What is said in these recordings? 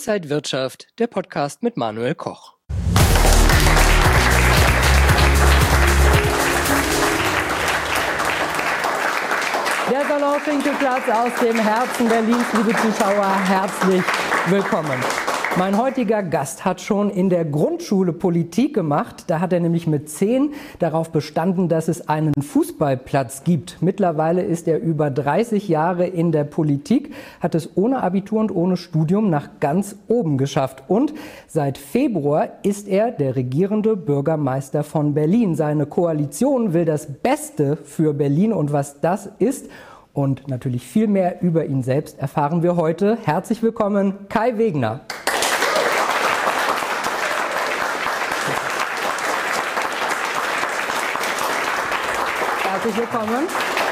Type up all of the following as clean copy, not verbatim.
Inside Wirtschaft, der Podcast mit Manuel Koch. Der Salon-Finkelplatz aus dem Herzen Berlins, liebe Zuschauer, herzlich willkommen. Mein heutiger Gast hat schon in der Grundschule Politik gemacht. Da hat er nämlich mit 10 darauf bestanden, dass es einen Fußballplatz gibt. Mittlerweile ist er über 30 Jahre in der Politik, hat es ohne Abitur und ohne Studium nach ganz oben geschafft. Und seit Februar ist er der regierende Bürgermeister von Berlin. Seine Koalition will das Beste für Berlin, und was das ist und natürlich viel mehr über ihn selbst erfahren wir heute. Herzlich willkommen, Kai Wegner. Herzlich willkommen.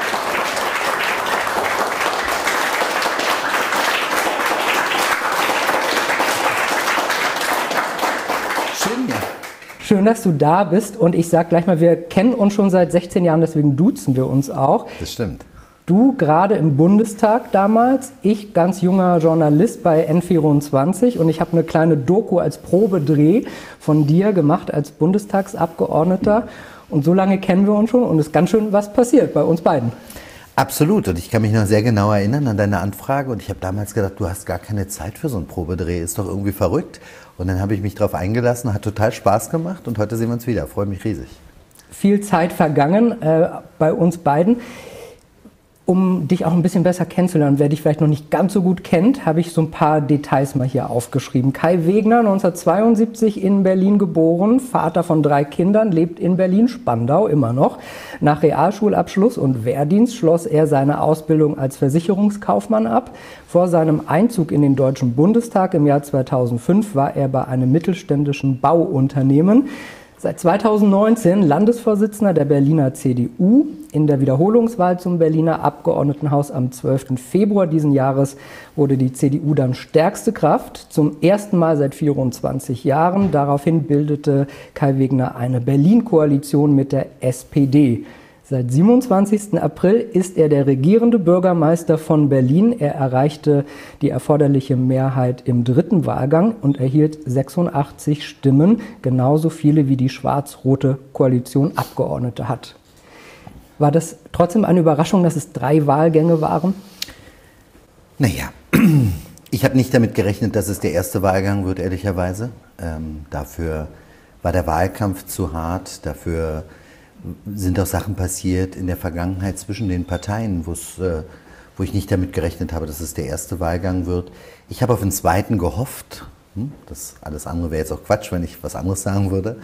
Schön, dass du da bist, und ich sag gleich mal, wir kennen uns schon seit 16 Jahren, deswegen duzen wir uns auch. Das stimmt. Du gerade im Bundestag damals, ich ganz junger Journalist bei N24, und ich habe eine kleine Doku als Probedreh von dir gemacht als Bundestagsabgeordneter. Und so lange kennen wir uns schon, und es ist ganz schön was passiert bei uns beiden. Absolut, und ich kann mich noch sehr genau erinnern an deine Anfrage, und ich habe damals gedacht, du hast gar keine Zeit für so einen Probedreh, ist doch irgendwie verrückt. Und dann habe ich mich darauf eingelassen, hat total Spaß gemacht, und heute sehen wir uns wieder, freue mich riesig. Viel Zeit vergangen bei uns beiden. Um dich auch ein bisschen besser kennenzulernen, wer dich vielleicht noch nicht ganz so gut kennt, habe ich so ein paar Details mal hier aufgeschrieben. Kai Wegner, 1972 in Berlin geboren, Vater von 3 Kindern, lebt in Berlin-Spandau immer noch. Nach Realschulabschluss und Wehrdienst schloss er seine Ausbildung als Versicherungskaufmann ab. Vor seinem Einzug in den Deutschen Bundestag im Jahr 2005 war er bei einem mittelständischen Bauunternehmen. Seit 2019 Landesvorsitzender der Berliner CDU. In der Wiederholungswahl zum Berliner Abgeordnetenhaus am 12. Februar diesen Jahres wurde die CDU dann stärkste Kraft. Zum ersten Mal seit 24 Jahren. Daraufhin bildete Kai Wegner eine Berlin-Koalition mit der SPD. Seit 27. April ist er der regierende Bürgermeister von Berlin. Er erreichte die erforderliche Mehrheit im 3. Wahlgang und erhielt 86 Stimmen, genauso viele wie die schwarz-rote Koalition Abgeordnete hat. War das trotzdem eine Überraschung, dass es 3 Wahlgänge waren? Naja, ich habe nicht damit gerechnet, dass es der erste Wahlgang wird, ehrlicherweise. Dafür war der Wahlkampf zu hart, dafür sind auch Sachen passiert in der Vergangenheit zwischen den Parteien, wo ich nicht damit gerechnet habe, dass es der erste Wahlgang wird. Ich habe auf den zweiten gehofft. Das alles andere wäre jetzt auch Quatsch, wenn ich was anderes sagen würde.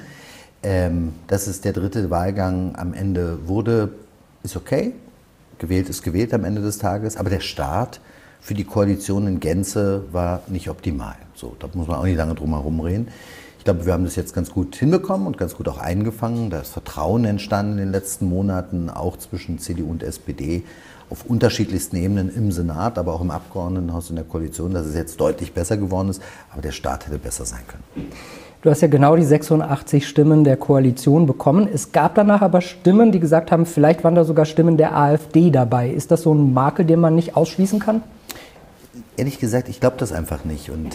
Dass es der 3. Wahlgang am Ende wurde, ist okay. Gewählt ist gewählt am Ende des Tages. Aber der Start für die Koalition in Gänze war nicht optimal. So, da muss man auch nicht lange drum herum reden. Ich glaube, wir haben das jetzt ganz gut hinbekommen und ganz gut auch eingefangen. Da ist Vertrauen entstanden in den letzten Monaten, auch zwischen CDU und SPD, auf unterschiedlichsten Ebenen im Senat, aber auch im Abgeordnetenhaus in der Koalition, dass es jetzt deutlich besser geworden ist. Aber der Start hätte besser sein können. Du hast ja genau die 86 Stimmen der Koalition bekommen. Es gab danach aber Stimmen, die gesagt haben, vielleicht waren da sogar Stimmen der AfD dabei. Ist das so ein Makel, den man nicht ausschließen kann? Ehrlich gesagt, ich glaube das einfach nicht. Und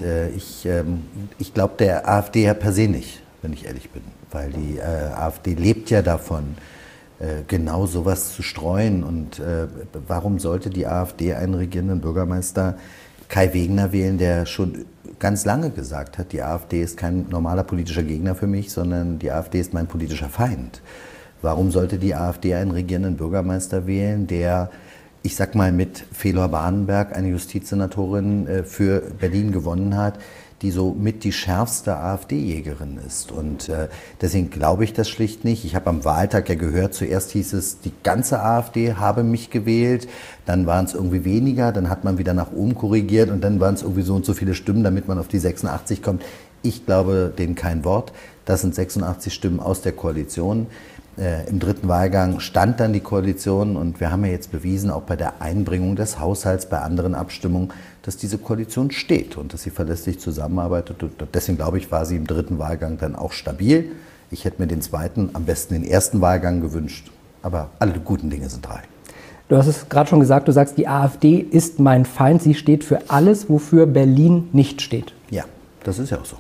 ich glaube der AfD ja per se nicht, wenn ich ehrlich bin. Weil die AfD lebt ja davon, genau sowas zu streuen. Und warum sollte die AfD einen regierenden Bürgermeister Kai Wegner wählen, der schon ganz lange gesagt hat, die AfD ist kein normaler politischer Gegner für mich, sondern die AfD ist mein politischer Feind. Warum sollte die AfD einen regierenden Bürgermeister wählen, der, ich sag mal, mit Felor Bahnenberg, eine Justizsenatorin für Berlin gewonnen hat, die so mit die schärfste AfD-Jägerin ist. Und deswegen glaube ich das schlicht nicht. Ich habe am Wahltag ja gehört, zuerst hieß es, die ganze AfD habe mich gewählt, dann waren es irgendwie weniger, dann hat man wieder nach oben korrigiert und dann waren es irgendwie so und so viele Stimmen, damit man auf die 86 kommt. Ich glaube denen kein Wort. Das sind 86 Stimmen aus der Koalition. Im 3. Wahlgang stand dann die Koalition, und wir haben ja jetzt bewiesen, auch bei der Einbringung des Haushalts, bei anderen Abstimmungen, dass diese Koalition steht und dass sie verlässlich zusammenarbeitet. Und deswegen glaube ich, war sie im 3. Wahlgang dann auch stabil. Ich hätte mir den 2., am besten den 1. Wahlgang gewünscht, aber alle guten Dinge sind 3. Du hast es gerade schon gesagt, du sagst, die AfD ist mein Feind. Sie steht für alles, wofür Berlin nicht steht. Ja, das ist ja auch so.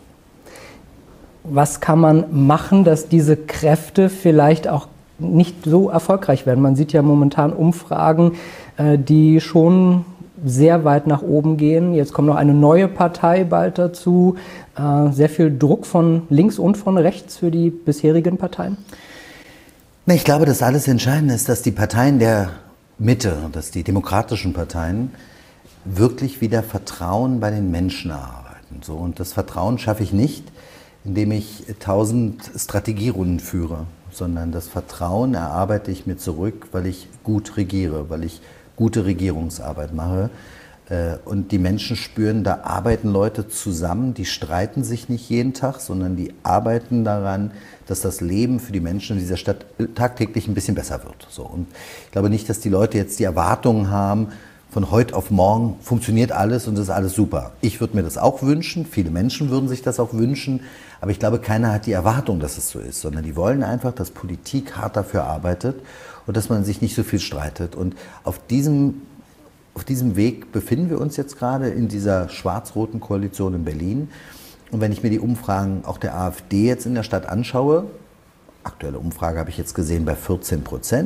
Was kann man machen, dass diese Kräfte vielleicht auch nicht so erfolgreich werden? Man sieht ja momentan Umfragen, die schon sehr weit nach oben gehen. Jetzt kommt noch eine neue Partei bald dazu. Sehr viel Druck von links und von rechts für die bisherigen Parteien? Ich glaube, das alles Entscheidende ist, dass die Parteien der Mitte, dass die demokratischen Parteien wirklich wieder Vertrauen bei den Menschen erarbeiten. So, und das Vertrauen schaffe ich nicht, indem ich 1000 Strategierunden führe, sondern das Vertrauen erarbeite ich mir zurück, weil ich gut regiere, weil ich gute Regierungsarbeit mache. Und die Menschen spüren, da arbeiten Leute zusammen, die streiten sich nicht jeden Tag, sondern die arbeiten daran, dass das Leben für die Menschen in dieser Stadt tagtäglich ein bisschen besser wird. So. Und ich glaube nicht, dass die Leute jetzt die Erwartungen haben, von heute auf morgen funktioniert alles und es ist alles super. Ich würde mir das auch wünschen, viele Menschen würden sich das auch wünschen, aber ich glaube, keiner hat die Erwartung, dass es so ist, sondern die wollen einfach, dass Politik hart dafür arbeitet und dass man sich nicht so viel streitet. Und auf diesem Weg befinden wir uns jetzt gerade in dieser schwarz-roten Koalition in Berlin. Und wenn ich mir die Umfragen auch der AfD jetzt in der Stadt anschaue, aktuelle Umfrage habe ich jetzt gesehen bei 14%,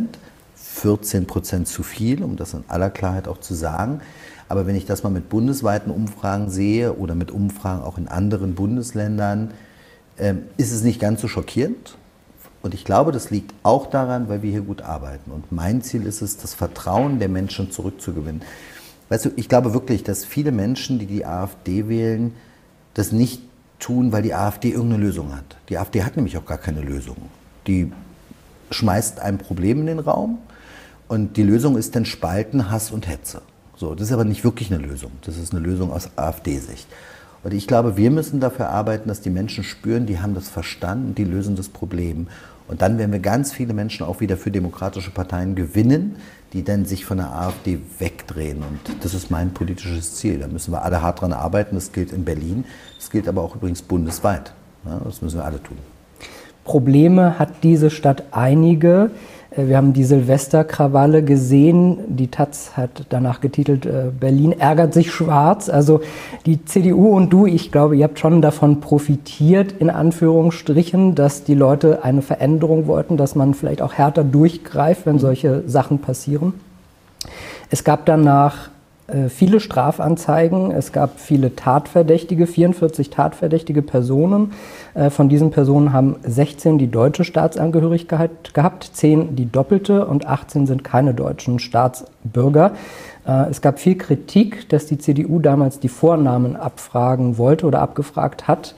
14% zu viel, um das in aller Klarheit auch zu sagen. Aber wenn ich das mal mit bundesweiten Umfragen sehe oder mit Umfragen auch in anderen Bundesländern, ist es nicht ganz so schockierend. Und ich glaube, das liegt auch daran, weil wir hier gut arbeiten. Und mein Ziel ist es, das Vertrauen der Menschen zurückzugewinnen. Weißt du, ich glaube wirklich, dass viele Menschen, die die AfD wählen, das nicht tun, weil die AfD irgendeine Lösung hat. Die AfD hat nämlich auch gar keine Lösung. Die schmeißt ein Problem in den Raum und die Lösung ist dann Spalten, Hass und Hetze. So, das ist aber nicht wirklich eine Lösung. Das ist eine Lösung aus AfD-Sicht. Und ich glaube, wir müssen dafür arbeiten, dass die Menschen spüren, die haben das verstanden, die lösen das Problem. Und dann werden wir ganz viele Menschen auch wieder für demokratische Parteien gewinnen, die dann sich von der AfD wegdrehen. Und das ist mein politisches Ziel. Da müssen wir alle hart dran arbeiten. Das gilt in Berlin, das gilt aber auch übrigens bundesweit. Ja, das müssen wir alle tun. Probleme hat diese Stadt einige. Wir haben die Silvesterkrawalle gesehen. Die Taz hat danach getitelt, Berlin ärgert sich schwarz. Also die CDU und du, ich glaube, ihr habt schon davon profitiert, in Anführungsstrichen, dass die Leute eine Veränderung wollten, dass man vielleicht auch härter durchgreift, wenn solche Sachen passieren. Es gab danach viele Strafanzeigen, es gab viele Tatverdächtige, 44 tatverdächtige Personen. Von diesen Personen haben 16 die deutsche Staatsangehörigkeit gehabt, 10 die doppelte und 18 sind keine deutschen Staatsbürger. Es gab viel Kritik, dass die CDU damals die Vornamen abfragen wollte oder abgefragt hat.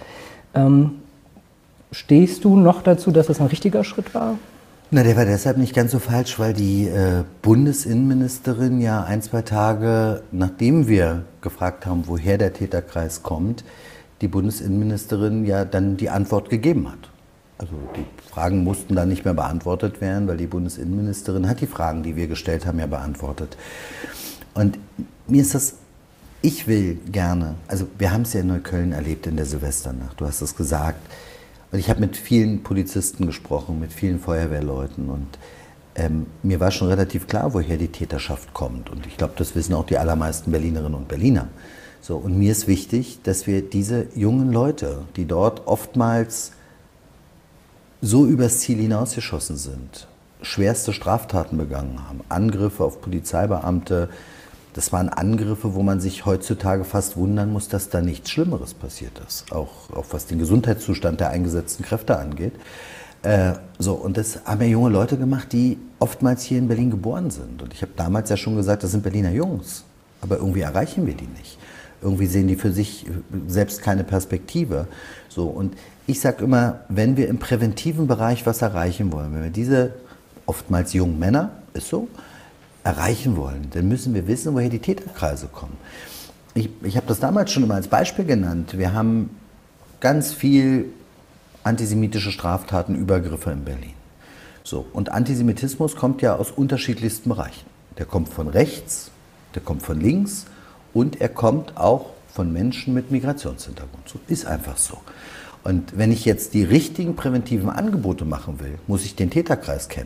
Stehst du noch dazu, dass es ein richtiger Schritt war? Na, der war deshalb nicht ganz so falsch, weil die Bundesinnenministerin ja 1-2 Tage, nachdem wir gefragt haben, woher der Täterkreis kommt, die Bundesinnenministerin ja dann die Antwort gegeben hat. Also die Fragen mussten dann nicht mehr beantwortet werden, weil die Bundesinnenministerin hat die Fragen, die wir gestellt haben, ja beantwortet. Und mir ist das, ich will gerne, also wir haben es ja in Neukölln erlebt in der Silvesternacht, du hast es gesagt. Und ich habe mit vielen Polizisten gesprochen, mit vielen Feuerwehrleuten und mir war schon relativ klar, woher die Täterschaft kommt. Und ich glaube, das wissen auch die allermeisten Berlinerinnen und Berliner. So, und mir ist wichtig, dass wir diese jungen Leute, die dort oftmals so übers Ziel hinausgeschossen sind, schwerste Straftaten begangen haben, Angriffe auf Polizeibeamte, das waren Angriffe, wo man sich heutzutage fast wundern muss, dass da nichts Schlimmeres passiert ist, auch was den Gesundheitszustand der eingesetzten Kräfte angeht. Und das haben ja junge Leute gemacht, die oftmals hier in Berlin geboren sind. Und ich habe damals ja schon gesagt, das sind Berliner Jungs, aber irgendwie erreichen wir die nicht. Irgendwie sehen die für sich selbst keine Perspektive. So, und ich sage immer, wenn wir im präventiven Bereich was erreichen wollen, wenn wir diese oftmals jungen Männer, ist so, erreichen wollen, dann müssen wir wissen, woher die Täterkreise kommen. Ich habe das damals schon immer als Beispiel genannt. Wir haben ganz viel antisemitische Straftaten, Übergriffe in Berlin. So, und Antisemitismus kommt ja aus unterschiedlichsten Bereichen. Der kommt von rechts, der kommt von links und er kommt auch von Menschen mit Migrationshintergrund. So ist einfach so. Und wenn ich jetzt die richtigen präventiven Angebote machen will, muss ich den Täterkreis kennen.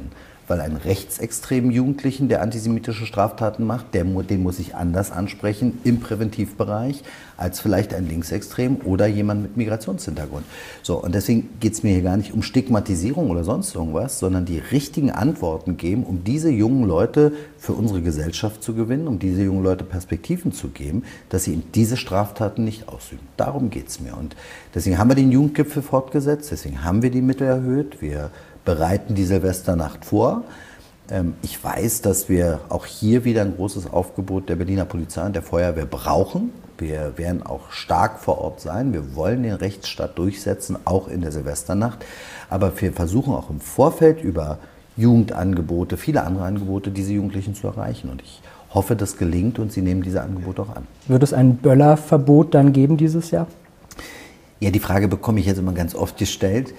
weil einen rechtsextremen Jugendlichen, der antisemitische Straftaten macht, den muss ich anders ansprechen im Präventivbereich als vielleicht ein Linksextrem oder jemand mit Migrationshintergrund. So, und deswegen geht es mir hier gar nicht um Stigmatisierung oder sonst irgendwas, sondern die richtigen Antworten geben, um diese jungen Leute für unsere Gesellschaft zu gewinnen, um diese jungen Leute Perspektiven zu geben, dass sie eben diese Straftaten nicht ausüben. Darum geht es mir. Und deswegen haben wir den Jugendgipfel fortgesetzt, deswegen haben wir die Mittel erhöht, wir bereiten die Silvesternacht vor. Ich weiß, dass wir auch hier wieder ein großes Aufgebot der Berliner Polizei und der Feuerwehr brauchen. Wir werden auch stark vor Ort sein. Wir wollen den Rechtsstaat durchsetzen, auch in der Silvesternacht. Aber wir versuchen auch im Vorfeld über Jugendangebote, viele andere Angebote, diese Jugendlichen zu erreichen. Und ich hoffe, das gelingt und sie nehmen diese Angebote auch an. Wird es ein Böllerverbot dann geben dieses Jahr? Ja, die Frage bekomme ich jetzt immer ganz oft gestellt.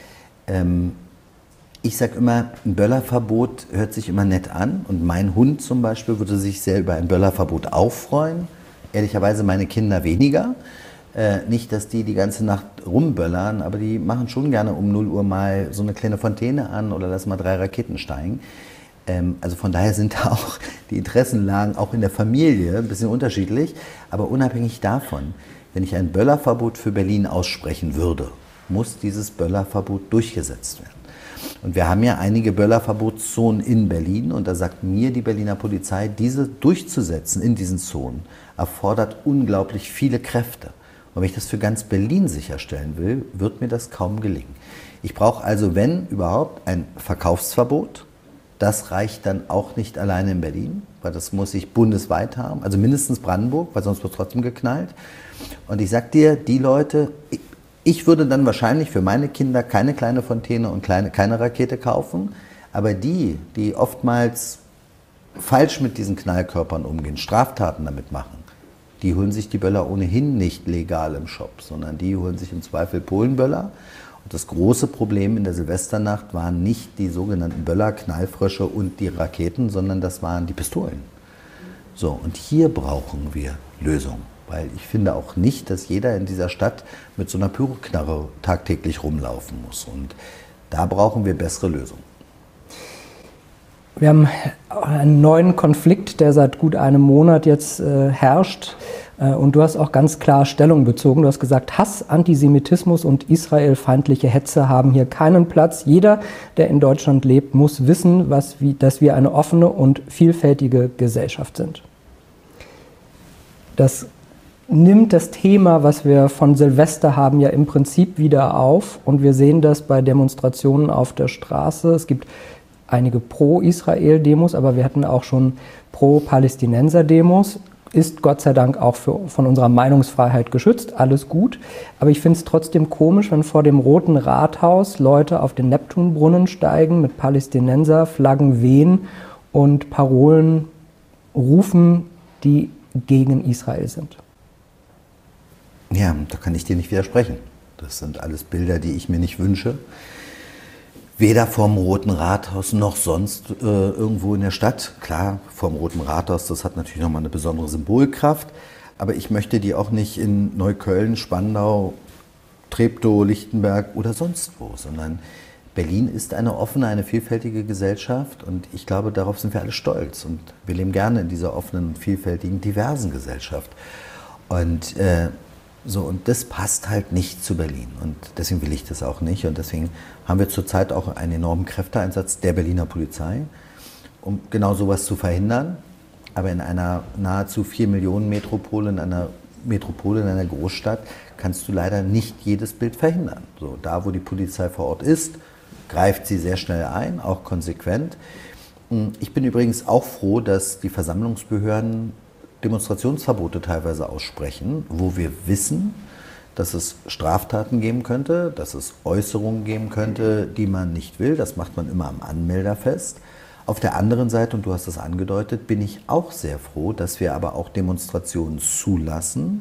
Ich sage immer, ein Böllerverbot hört sich immer nett an und mein Hund zum Beispiel würde sich sehr über ein Böllerverbot auch freuen. Ehrlicherweise meine Kinder weniger. Nicht, dass die ganze Nacht rumböllern, aber die machen schon gerne um 0 Uhr mal so eine kleine Fontäne an oder lassen mal 3 Raketen steigen. Also von daher sind da auch die Interessenlagen auch in der Familie ein bisschen unterschiedlich. Aber unabhängig davon, wenn ich ein Böllerverbot für Berlin aussprechen würde, muss dieses Böllerverbot durchgesetzt werden. Und wir haben ja einige Böllerverbotszonen in Berlin und da sagt mir die Berliner Polizei, diese durchzusetzen in diesen Zonen erfordert unglaublich viele Kräfte. Und wenn ich das für ganz Berlin sicherstellen will, wird mir das kaum gelingen. Ich brauche also, wenn überhaupt, ein Verkaufsverbot. Das reicht dann auch nicht alleine in Berlin, weil das muss ich bundesweit haben, also mindestens Brandenburg, weil sonst wird trotzdem geknallt. Und ich sag dir, die Leute, ich würde dann wahrscheinlich für meine Kinder keine kleine Fontäne und keine Rakete kaufen, aber die oftmals falsch mit diesen Knallkörpern umgehen, Straftaten damit machen, die holen sich die Böller ohnehin nicht legal im Shop, sondern die holen sich im Zweifel Polenböller. Und das große Problem in der Silvesternacht waren nicht die sogenannten Böller, Knallfrösche und die Raketen, sondern das waren die Pistolen. So, und hier brauchen wir Lösungen. Weil ich finde auch nicht, dass jeder in dieser Stadt mit so einer Pyroknarre tagtäglich rumlaufen muss. Und da brauchen wir bessere Lösungen. Wir haben einen neuen Konflikt, der seit gut einem Monat jetzt herrscht. Und du hast auch ganz klar Stellung bezogen. Du hast gesagt, Hass, Antisemitismus und israelfeindliche Hetze haben hier keinen Platz. Jeder, der in Deutschland lebt, muss wissen, dass wir eine offene und vielfältige Gesellschaft sind. Das nimmt das Thema, was wir von Silvester haben, ja im Prinzip wieder auf. Und wir sehen das bei Demonstrationen auf der Straße. Es gibt einige Pro-Israel-Demos, aber wir hatten auch schon Pro-Palästinenser-Demos. Ist Gott sei Dank auch von unserer Meinungsfreiheit geschützt, alles gut. Aber ich finde es trotzdem komisch, wenn vor dem Roten Rathaus Leute auf den Neptunbrunnen steigen, mit Palästinenser-Flaggen wehen und Parolen rufen, die gegen Israel sind. Ja, da kann ich dir nicht widersprechen. Das sind alles Bilder, die ich mir nicht wünsche. Weder vorm Roten Rathaus noch sonst irgendwo in der Stadt. Klar, vorm Roten Rathaus, das hat natürlich nochmal eine besondere Symbolkraft. Aber ich möchte die auch nicht in Neukölln, Spandau, Treptow, Lichtenberg oder sonst wo. Sondern Berlin ist eine offene, eine vielfältige Gesellschaft. Und ich glaube, darauf sind wir alle stolz. Und wir leben gerne in dieser offenen, vielfältigen, diversen Gesellschaft. Und und das passt halt nicht zu Berlin und deswegen will ich das auch nicht und deswegen haben wir zurzeit auch einen enormen Kräfteeinsatz der Berliner Polizei, um genau sowas zu verhindern. Aber in einer nahezu 4 Millionen Metropole, in einer Großstadt, kannst du leider nicht jedes Bild verhindern. So, da, wo die Polizei vor Ort ist, greift sie sehr schnell ein, auch konsequent. Ich bin übrigens auch froh, dass die Versammlungsbehörden Demonstrationsverbote teilweise aussprechen, wo wir wissen, dass es Straftaten geben könnte, dass es Äußerungen geben könnte, die man nicht will. Das macht man immer am Anmelder fest. Auf der anderen Seite, und du hast es angedeutet, bin ich auch sehr froh, dass wir aber auch Demonstrationen zulassen,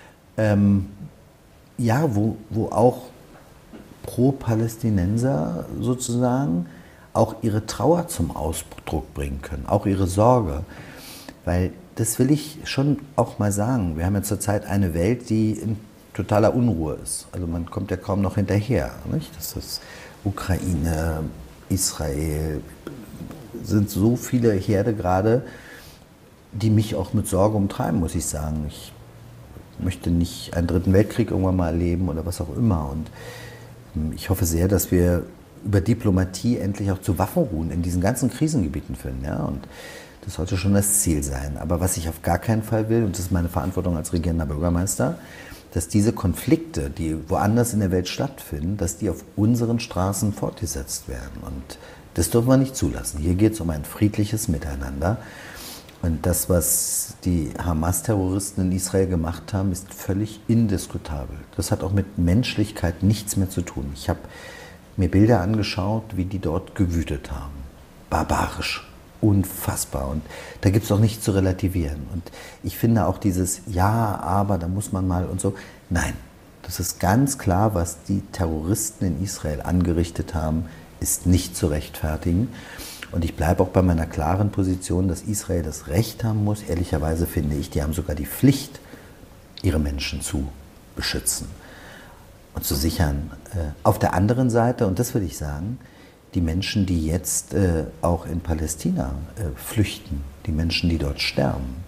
wo auch Pro-Palästinenser sozusagen auch ihre Trauer zum Ausdruck bringen können, auch ihre Sorge. Weil das will ich schon auch mal sagen. Wir haben ja zurzeit eine Welt, die in totaler Unruhe ist. Also man kommt ja kaum noch hinterher. Nicht? Das ist Ukraine, Israel, sind so viele Herde gerade, die mich auch mit Sorge umtreiben, muss ich sagen. Ich möchte nicht einen dritten Weltkrieg irgendwann mal erleben oder was auch immer. Und ich hoffe sehr, dass wir über Diplomatie endlich auch zu Waffenruhen in diesen ganzen Krisengebieten finden. Ja? Und das sollte schon das Ziel sein. Aber was ich auf gar keinen Fall will, und das ist meine Verantwortung als regierender Bürgermeister, dass diese Konflikte, die woanders in der Welt stattfinden, dass die auf unseren Straßen fortgesetzt werden. Und das dürfen wir nicht zulassen. Hier geht es um ein friedliches Miteinander. Und das, was die Hamas-Terroristen in Israel gemacht haben, ist völlig indiskutabel. Das hat auch mit Menschlichkeit nichts mehr zu tun. Ich habe mir Bilder angeschaut, wie die dort gewütet haben. Barbarisch, unfassbar. Und da gibt es auch nichts zu relativieren. Und ich finde auch dieses Ja, aber, da muss man mal und so. Nein, das ist ganz klar, was die Terroristen in Israel angerichtet haben, ist nicht zu rechtfertigen. Und ich bleibe auch bei meiner klaren Position, dass Israel das Recht haben muss. Ehrlicherweise finde ich, die haben sogar die Pflicht, ihre Menschen zu beschützen und zu sichern. Auf der anderen Seite, und das will ich sagen, die Menschen, die jetzt auch in Palästina flüchten, die Menschen, die dort sterben,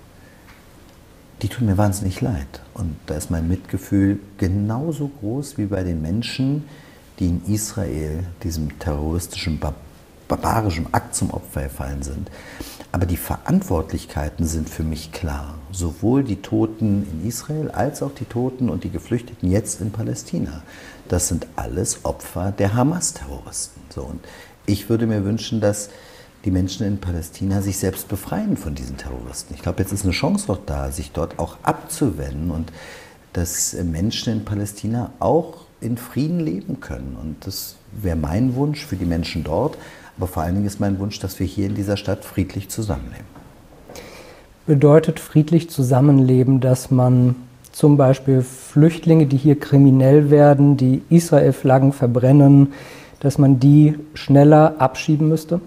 die tun mir wahnsinnig leid. Und da ist mein Mitgefühl genauso groß wie bei den Menschen, die in Israel diesem terroristischen barbarischen Akt zum Opfer gefallen sind. Aber die Verantwortlichkeiten sind für mich klar. Sowohl die Toten in Israel als auch die Toten und die Geflüchteten jetzt in Palästina. Das sind alles Opfer der Hamas-Terroristen. So, und ich würde mir wünschen, dass die Menschen in Palästina sich selbst befreien von diesen Terroristen. Ich glaube, jetzt ist eine Chance doch da, sich dort auch abzuwenden und dass Menschen in Palästina auch in Frieden leben können. Und das wäre mein Wunsch für die Menschen dort. Aber vor allen Dingen ist mein Wunsch, dass wir hier in dieser Stadt friedlich zusammenleben. Bedeutet friedlich zusammenleben, dass man zum Beispiel Flüchtlinge, die hier kriminell werden, die Israel-Flaggen verbrennen, dass man die schneller abschieben müsste?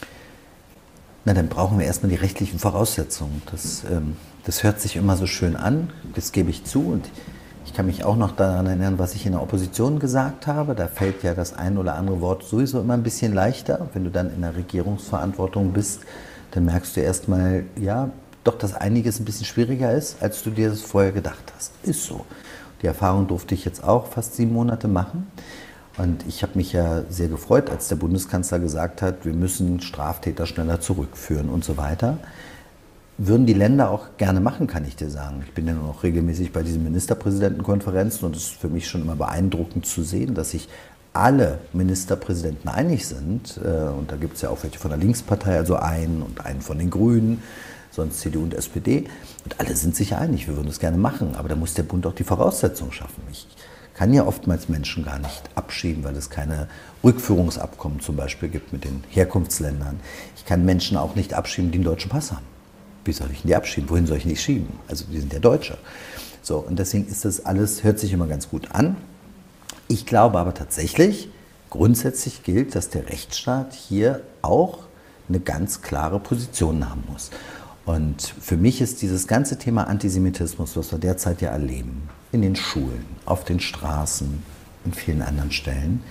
Na, dann brauchen wir erstmal die rechtlichen Voraussetzungen. Das hört sich immer so schön an, das gebe ich zu. Und ich kann mich auch noch daran erinnern, was ich in der Opposition gesagt habe. Da fällt ja das ein oder andere Wort sowieso immer ein bisschen leichter. Wenn du dann in der Regierungsverantwortung bist, dann merkst du erstmal, ja, doch, dass einiges ein bisschen schwieriger ist, als du dir das vorher gedacht hast. Ist so. Die Erfahrung durfte ich jetzt auch fast 7 Monate machen. Und ich habe mich ja sehr gefreut, als der Bundeskanzler gesagt hat, wir müssen Straftäter schneller zurückführen und so weiter. Würden die Länder auch gerne machen, kann ich dir sagen. Ich bin ja nur noch regelmäßig bei diesen Ministerpräsidentenkonferenzen und es ist für mich schon immer beeindruckend zu sehen, dass sich alle Ministerpräsidenten einig sind. Und da gibt es ja auch welche von der Linkspartei, also einen und einen von den Grünen, sonst CDU und SPD. Und alle sind sich einig, wir würden das gerne machen. Aber da muss der Bund auch die Voraussetzungen schaffen. Ich kann ja oftmals Menschen gar nicht abschieben, weil es keine Rückführungsabkommen zum Beispiel gibt mit den Herkunftsländern. Ich kann Menschen auch nicht abschieben, die einen deutschen Pass haben. Wie soll ich denn die abschieben? Wohin soll ich die schieben? Also die sind ja Deutsche. So, und deswegen ist das alles, hört sich immer ganz gut an. Ich glaube aber tatsächlich, grundsätzlich gilt, dass der Rechtsstaat hier auch eine ganz klare Position haben muss. Und für mich ist dieses ganze Thema Antisemitismus, was wir derzeit ja erleben, in den Schulen, auf den Straßen, in vielen anderen Stellen,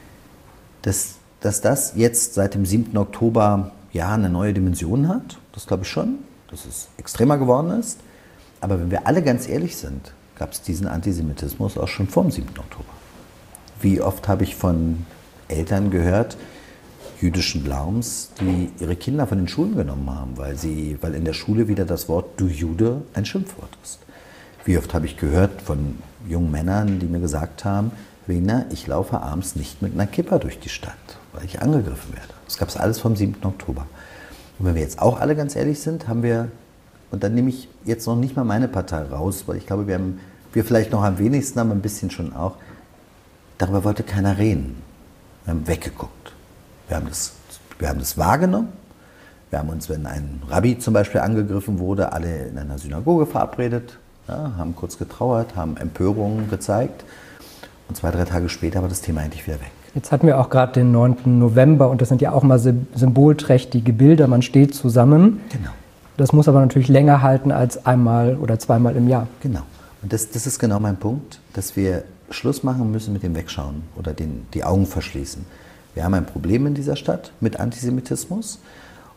dass das jetzt seit dem 7. Oktober ja eine neue Dimension hat, das glaube ich schon, dass es extremer geworden ist. Aber wenn wir alle ganz ehrlich sind, gab es diesen Antisemitismus auch schon vor dem 7. Oktober. Wie oft habe ich von Eltern gehört, jüdischen Glaubens, die ihre Kinder von den Schulen genommen haben, weil in der Schule wieder das Wort du Jude ein Schimpfwort ist. Wie oft habe ich gehört von jungen Männern, die mir gesagt haben, Wegner, ich laufe abends nicht mit einer Kippa durch die Stadt, weil ich angegriffen werde. Das gab es alles vom 7. Oktober. Und wenn wir jetzt auch alle ganz ehrlich sind, haben wir, und dann nehme ich jetzt noch nicht mal meine Partei raus, weil ich glaube, wir vielleicht noch am wenigsten, aber ein bisschen schon auch, darüber wollte keiner reden. Wir haben weggeguckt. Wir haben das wahrgenommen. Wir haben uns, wenn ein Rabbi zum Beispiel angegriffen wurde, alle in einer Synagoge verabredet, ja, haben kurz getrauert, haben Empörungen gezeigt. Und 2, 3 Tage später war das Thema endlich wieder weg. Jetzt hatten wir auch gerade den 9. November und das sind ja auch mal symbolträchtige Bilder. Man steht zusammen. Genau. Das muss aber natürlich länger halten als einmal oder zweimal im Jahr. Genau. Und das ist genau mein Punkt, dass wir Schluss machen müssen mit dem Wegschauen oder die Augen verschließen. Wir haben ein Problem in dieser Stadt mit Antisemitismus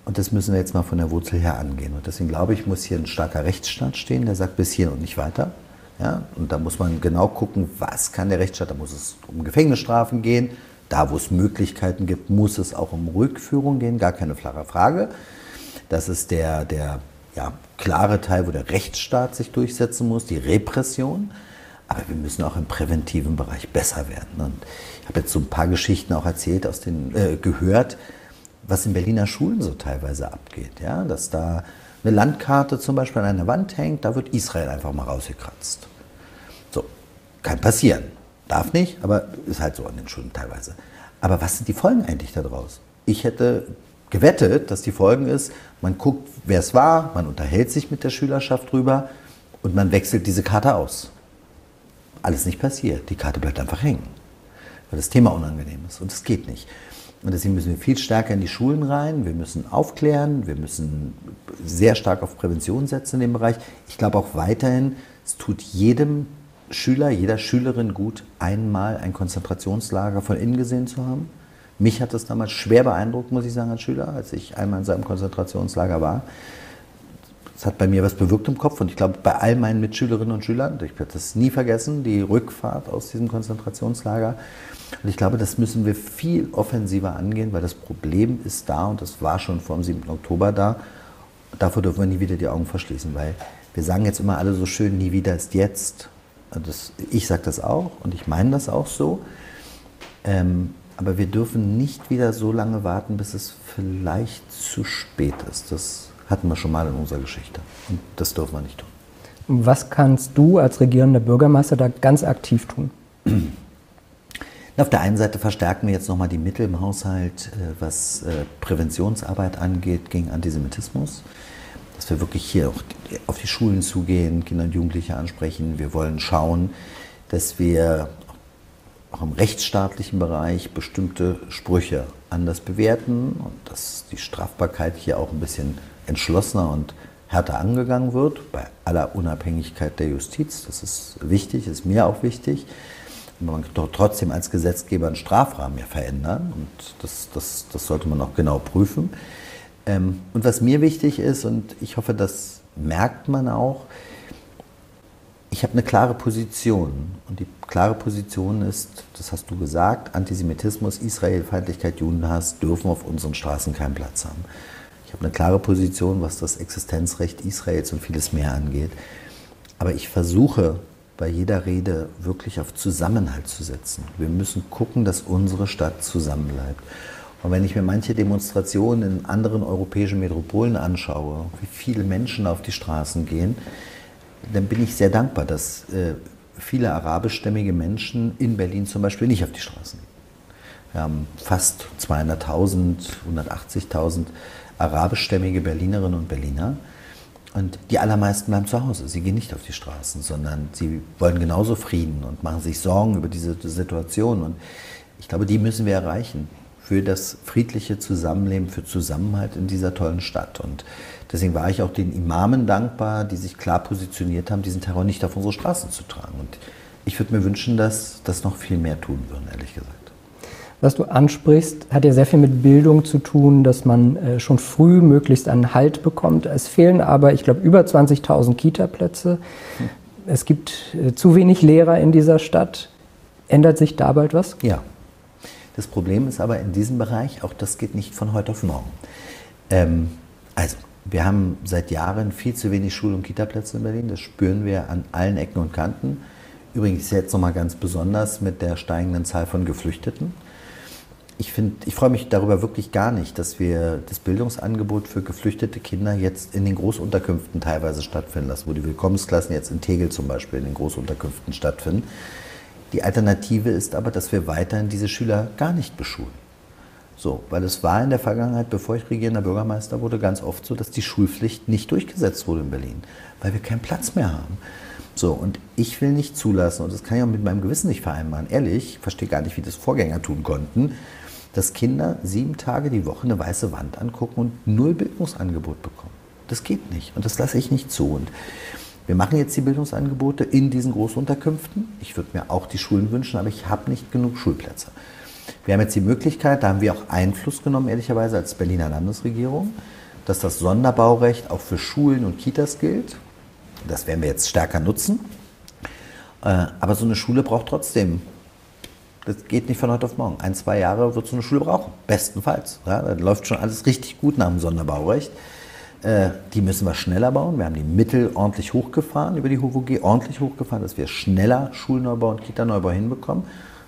Und das müssen wir jetzt mal von der Wurzel her angehen. Und deswegen glaube ich, muss hier ein starker Rechtsstaat stehen, der sagt bis hier und nicht weiter. Ja? Und da muss man genau gucken, was kann der Rechtsstaat, da muss es um Gefängnisstrafen gehen. Da, wo es Möglichkeiten gibt, muss es auch um Rückführung gehen, gar keine klare Frage. Das ist der klare Teil, wo der Rechtsstaat sich durchsetzen muss, die Repression. Aber wir müssen auch im präventiven Bereich besser werden. Und ich habe jetzt so ein paar Geschichten auch erzählt, gehört, was in Berliner Schulen so teilweise abgeht. Ja? Dass da eine Landkarte zum Beispiel an einer Wand hängt, da wird Israel einfach mal rausgekratzt. So, kann passieren. Darf nicht, aber ist halt so an den Schulen teilweise. Aber was sind die Folgen eigentlich daraus? Ich hätte gewettet, dass die Folgen ist, man guckt, wer es war, man unterhält sich mit der Schülerschaft drüber und man wechselt diese Karte aus. Alles nicht passiert. Die Karte bleibt einfach hängen, weil das Thema unangenehm ist und es geht nicht. Und deswegen müssen wir viel stärker in die Schulen rein, wir müssen aufklären, wir müssen sehr stark auf Prävention setzen in dem Bereich. Ich glaube auch weiterhin, es tut jedem Schüler, jeder Schülerin gut, einmal ein Konzentrationslager von innen gesehen zu haben. Mich hat das damals schwer beeindruckt, muss ich sagen, als Schüler, als ich einmal in seinem Konzentrationslager war. Das hat bei mir was bewirkt im Kopf und ich glaube, bei all meinen Mitschülerinnen und Schülern, ich werde das nie vergessen, die Rückfahrt aus diesem Konzentrationslager. Und ich glaube, das müssen wir viel offensiver angehen, weil das Problem ist da und das war schon vor dem 7. Oktober da. Davor dürfen wir nie wieder die Augen verschließen, weil wir sagen jetzt immer alle so schön, nie wieder ist jetzt. Ich sage das auch und ich meine das auch so. Aber wir dürfen nicht wieder so lange warten, bis es vielleicht zu spät ist. Das hatten wir schon mal in unserer Geschichte und das dürfen wir nicht tun. Was kannst du als regierender Bürgermeister da ganz aktiv tun? Auf der einen Seite verstärken wir jetzt nochmal die Mittel im Haushalt, was Präventionsarbeit angeht gegen Antisemitismus. Dass wir wirklich hier auch auf die Schulen zugehen, Kinder und Jugendliche ansprechen. Wir wollen schauen, dass wir auch im rechtsstaatlichen Bereich bestimmte Sprüche anders bewerten und dass die Strafbarkeit hier auch ein bisschen entschlossener und härter angegangen wird, bei aller Unabhängigkeit der Justiz. Das ist wichtig, ist mir auch wichtig. Man kann doch trotzdem als Gesetzgeber einen Strafrahmen ja verändern und das sollte man auch genau prüfen. Und was mir wichtig ist, und ich hoffe, das merkt man auch, ich habe eine klare Position. Und die klare Position ist, das hast du gesagt, Antisemitismus, Israelfeindlichkeit, Judenhass dürfen auf unseren Straßen keinen Platz haben. Ich habe eine klare Position, was das Existenzrecht Israels und vieles mehr angeht. Aber ich versuche bei jeder Rede wirklich auf Zusammenhalt zu setzen. Wir müssen gucken, dass unsere Stadt zusammenbleibt. Und wenn ich mir manche Demonstrationen in anderen europäischen Metropolen anschaue, wie viele Menschen auf die Straßen gehen, dann bin ich sehr dankbar, dass viele arabischstämmige Menschen in Berlin zum Beispiel nicht auf die Straßen gehen. Wir haben fast 200.000, 180.000 arabischstämmige Berlinerinnen und Berliner. Und die allermeisten bleiben zu Hause. Sie gehen nicht auf die Straßen, sondern sie wollen genauso Frieden und machen sich Sorgen über diese Situation. Und ich glaube, die müssen wir erreichen für das friedliche Zusammenleben, für Zusammenhalt in dieser tollen Stadt. Und deswegen war ich auch den Imamen dankbar, die sich klar positioniert haben, diesen Terror nicht auf unsere Straßen zu tragen. Und ich würde mir wünschen, dass das noch viel mehr tun würden, ehrlich gesagt. Was du ansprichst, hat ja sehr viel mit Bildung zu tun, dass man schon früh möglichst einen Halt bekommt. Es fehlen aber, ich glaube, über 20.000 Kita-Plätze. Es gibt zu wenig Lehrer in dieser Stadt. Ändert sich da bald was? Ja. Das Problem ist aber in diesem Bereich, auch das geht nicht von heute auf morgen. Also, wir haben seit Jahren viel zu wenig Schul- und Kita-Plätze in Berlin. Das spüren wir an allen Ecken und Kanten. Übrigens jetzt nochmal ganz besonders mit der steigenden Zahl von Geflüchteten. Ich freue mich darüber wirklich gar nicht, dass wir das Bildungsangebot für geflüchtete Kinder jetzt in den Großunterkünften teilweise stattfinden lassen, wo die Willkommensklassen jetzt in Tegel zum Beispiel in den Großunterkünften stattfinden. Die Alternative ist aber, dass wir weiterhin diese Schüler gar nicht beschulen. So, weil es war in der Vergangenheit, bevor ich regierender Bürgermeister wurde, ganz oft so, dass die Schulpflicht nicht durchgesetzt wurde in Berlin, weil wir keinen Platz mehr haben. So, und ich will nicht zulassen, und das kann ich auch mit meinem Gewissen nicht vereinbaren, ehrlich, ich verstehe gar nicht, wie das Vorgänger tun konnten, dass Kinder 7 Tage die Woche eine weiße Wand angucken und 0 Bildungsangebot bekommen. Das geht nicht und das lasse ich nicht zu. Und wir machen jetzt die Bildungsangebote in diesen Großunterkünften. Ich würde mir auch die Schulen wünschen, aber ich habe nicht genug Schulplätze. Wir haben jetzt die Möglichkeit, da haben wir auch Einfluss genommen, ehrlicherweise als Berliner Landesregierung, dass das Sonderbaurecht auch für Schulen und Kitas gilt. Das werden wir jetzt stärker nutzen. Aber so eine Schule braucht trotzdem, das geht nicht von heute auf morgen. 1-2 Jahre wird so eine Schule brauchen, bestenfalls. Ja, da läuft schon alles richtig gut nach dem Sonderbaurecht. Die müssen wir schneller bauen. Wir haben die Mittel ordentlich hochgefahren über die HOVOG, ordentlich hochgefahren, dass wir schneller Schulneubau und Kita-Neubau hinbekommen.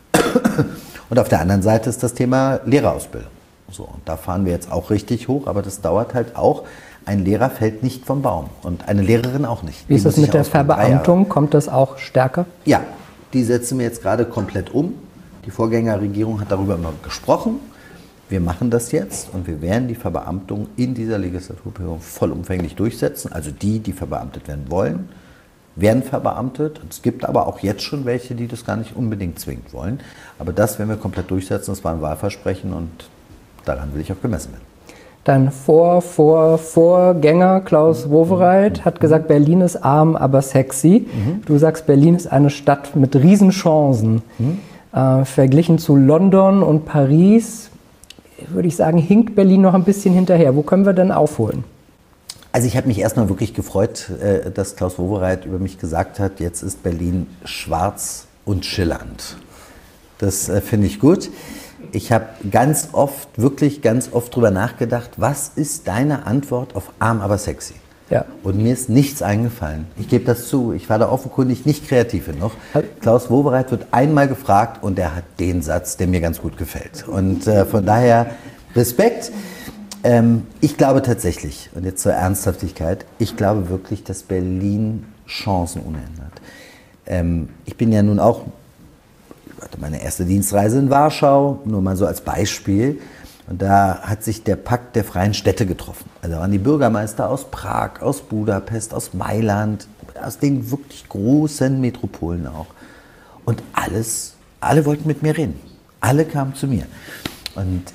Und auf der anderen Seite ist das Thema Lehrerausbildung. So, und da fahren wir jetzt auch richtig hoch, aber das dauert halt auch. Ein Lehrer fällt nicht vom Baum und eine Lehrerin auch nicht. Wie ist das mit der Verbeamtung? Kommt das auch stärker? Ja, die setzen wir jetzt gerade komplett um. Die Vorgängerregierung hat darüber immer gesprochen. Wir machen das jetzt und wir werden die Verbeamtung in dieser Legislaturperiode vollumfänglich durchsetzen. Also die verbeamtet werden wollen, werden verbeamtet. Es gibt aber auch jetzt schon welche, die das gar nicht unbedingt zwingend wollen. Aber das werden wir komplett durchsetzen. Das war ein Wahlversprechen und daran will ich auch gemessen werden. Dein Vorgänger Klaus Wowereit hat gesagt, Berlin ist arm, aber sexy. Du sagst, Berlin ist eine Stadt mit Riesenchancen. Verglichen zu London und Paris, würde ich sagen, hinkt Berlin noch ein bisschen hinterher. Wo können wir denn aufholen? Also ich habe mich erstmal wirklich gefreut, dass Klaus Wowereit über mich gesagt hat, jetzt ist Berlin schwarz und schillernd. Das finde ich gut. Ich habe wirklich ganz oft drüber nachgedacht, was ist deine Antwort auf arm, aber sexy? Ja. Und mir ist nichts eingefallen. Ich gebe das zu, ich war da offenkundig nicht kreativ genug. Klaus Wowereit wird einmal gefragt und er hat den Satz, der mir ganz gut gefällt. Und von daher Respekt. Ich glaube tatsächlich, und jetzt zur Ernsthaftigkeit, ich glaube wirklich, dass Berlin Chancen unändert. Ich bin ja nun auch, ich hatte meine erste Dienstreise in Warschau, nur mal so als Beispiel. Und da hat sich der Pakt der freien Städte getroffen. Also da waren die Bürgermeister aus Prag, aus Budapest, aus Mailand, aus den wirklich großen Metropolen auch. Und alle wollten mit mir reden. Alle kamen zu mir. Und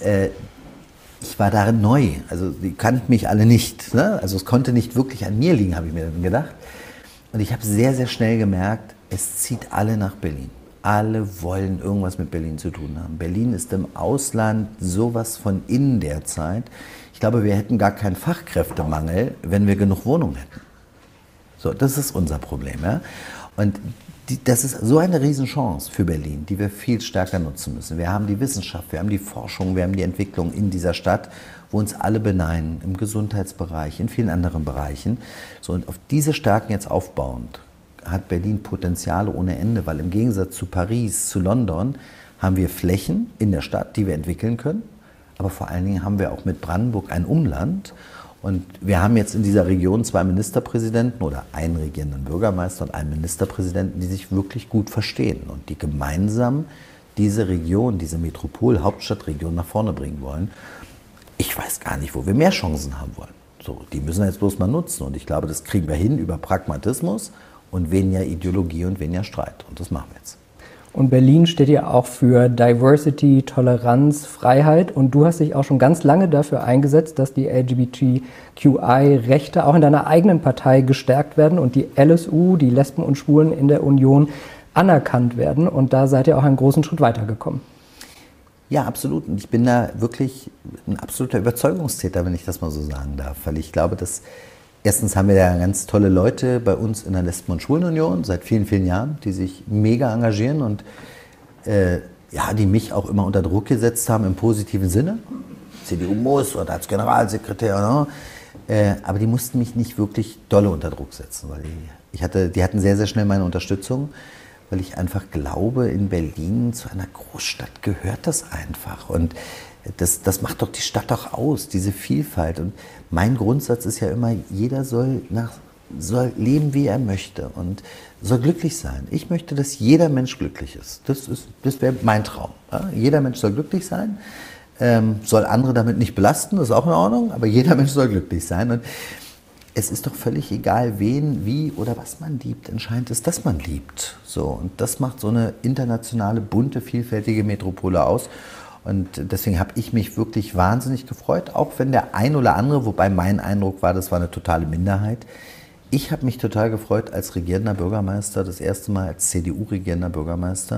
ich war darin neu. Also die kannten mich alle nicht. Ne? Also es konnte nicht wirklich an mir liegen, habe ich mir dann gedacht. Und ich habe sehr, sehr schnell gemerkt, es zieht alle nach Berlin. Alle wollen irgendwas mit Berlin zu tun haben. Berlin ist im Ausland sowas von in der Zeit. Ich glaube, wir hätten gar keinen Fachkräftemangel, wenn wir genug Wohnungen hätten. So, das ist unser Problem. Ja? Und das ist so eine Riesenchance für Berlin, die wir viel stärker nutzen müssen. Wir haben die Wissenschaft, wir haben die Forschung, wir haben die Entwicklung in dieser Stadt, wo uns alle beneiden, im Gesundheitsbereich, in vielen anderen Bereichen. So, und auf diese Stärken jetzt aufbauend, hat Berlin Potenziale ohne Ende, weil im Gegensatz zu Paris, zu London, haben wir Flächen in der Stadt, die wir entwickeln können. Aber vor allen Dingen haben wir auch mit Brandenburg ein Umland. Und wir haben jetzt in dieser Region 2 Ministerpräsidenten oder einen regierenden Bürgermeister und einen Ministerpräsidenten, die sich wirklich gut verstehen und die gemeinsam diese Region, diese Metropol-Hauptstadtregion nach vorne bringen wollen. Ich weiß gar nicht, wo wir mehr Chancen haben wollen. So, die müssen wir jetzt bloß mal nutzen. Und ich glaube, das kriegen wir hin über Pragmatismus und weniger Ideologie und weniger Streit. Und das machen wir jetzt. Und Berlin steht ja auch für Diversity, Toleranz, Freiheit. Und du hast dich auch schon ganz lange dafür eingesetzt, dass die LGBTQI-Rechte auch in deiner eigenen Partei gestärkt werden und die LSU, die Lesben und Schwulen in der Union, anerkannt werden. Und da seid ihr auch einen großen Schritt weitergekommen. Ja, absolut. Und ich bin da wirklich ein absoluter Überzeugungstäter, wenn ich das mal so sagen darf. Weil ich glaube, dass erstens haben wir da ganz tolle Leute bei uns in der Lesben- und Schwulenunion seit vielen, vielen Jahren, die sich mega engagieren und die mich auch immer unter Druck gesetzt haben im positiven Sinne. CDU muss oder als Generalsekretär, oder? Aber die mussten mich nicht wirklich dolle unter Druck setzen, weil die hatten sehr, sehr schnell meine Unterstützung, weil ich einfach glaube, in Berlin zu einer Großstadt gehört das einfach. Und das macht doch die Stadt auch aus, diese Vielfalt. Und mein Grundsatz ist ja immer, jeder soll leben, wie er möchte und soll glücklich sein. Ich möchte, dass jeder Mensch glücklich ist. Das wäre mein Traum. Ja? Jeder Mensch soll glücklich sein, soll andere damit nicht belasten, das ist auch in Ordnung, aber jeder Mensch soll glücklich sein. Und es ist doch völlig egal, wen, wie oder was man liebt. Entscheidend ist, dass man liebt. So, und das macht so eine internationale, bunte, vielfältige Metropole aus. Und deswegen habe ich mich wirklich wahnsinnig gefreut, auch wenn der ein oder andere, wobei mein Eindruck war, das war eine totale Minderheit. Ich habe mich total gefreut als regierender Bürgermeister, das erste Mal als CDU-regierender Bürgermeister,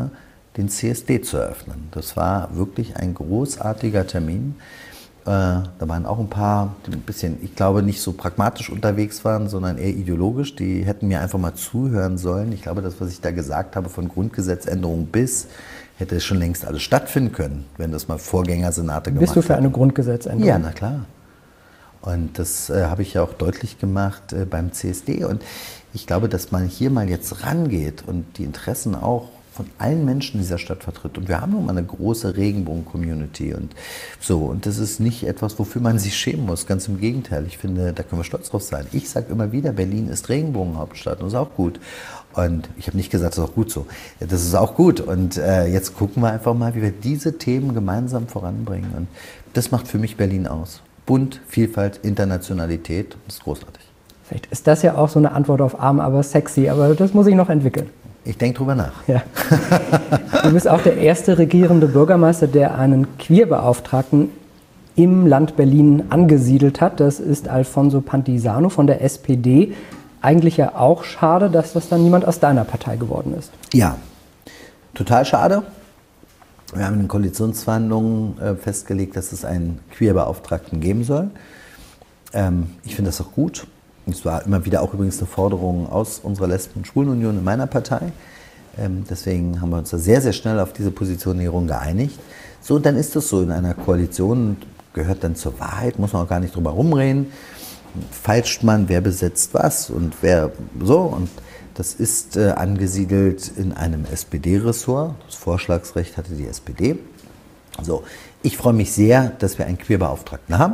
den CSD zu eröffnen. Das war wirklich ein großartiger Termin. Da waren auch ein paar, die ein bisschen, ich glaube, nicht so pragmatisch unterwegs waren, sondern eher ideologisch. Die hätten mir einfach mal zuhören sollen. Ich glaube, das, was ich da gesagt habe, von Grundgesetzänderung bis, hätte schon längst alles stattfinden können, wenn das mal Vorgängersenate gemacht hätten. Bist du für eine Grundgesetzänderung? Ja, na klar. Und das habe ich ja auch deutlich gemacht beim CSD. Und ich glaube, dass man hier mal jetzt rangeht und die Interessen auch von allen Menschen in dieser Stadt vertritt. Und wir haben nun mal eine große Regenbogen-Community und so. Und das ist nicht etwas, wofür man sich schämen muss. Ganz im Gegenteil. Ich finde, da können wir stolz drauf sein. Ich sage immer wieder, Berlin ist Regenbogenhauptstadt und das ist auch gut. Und ich habe nicht gesagt, das ist auch gut so. Das ist auch gut. Und jetzt gucken wir einfach mal, wie wir diese Themen gemeinsam voranbringen. Und das macht für mich Berlin aus. Bunt, Vielfalt, Internationalität. Das ist großartig. Vielleicht ist das ja auch so eine Antwort auf arm, aber sexy. Aber das muss ich noch entwickeln. Ich denke drüber nach. Ja. Du bist auch der erste regierende Bürgermeister, der einen Queerbeauftragten im Land Berlin angesiedelt hat. Das ist Alfonso Pantisano von der SPD. Eigentlich ja auch schade, dass das dann niemand aus deiner Partei geworden ist. Ja, total schade. Wir haben in den Koalitionsverhandlungen festgelegt, dass es einen Queerbeauftragten geben soll. Ich finde das auch gut. Es war immer wieder auch übrigens eine Forderung aus unserer Lesben- und Schwulenunion in meiner Partei. Deswegen haben wir uns da sehr, sehr schnell auf diese Positionierung geeinigt. So, und dann ist es so in einer Koalition, gehört dann zur Wahrheit, muss man auch gar nicht drüber rumreden. Falscht man, wer besetzt was und wer so. Und das ist angesiedelt in einem SPD-Ressort. Das Vorschlagsrecht hatte die SPD. So, ich freue mich sehr, dass wir einen Queerbeauftragten haben.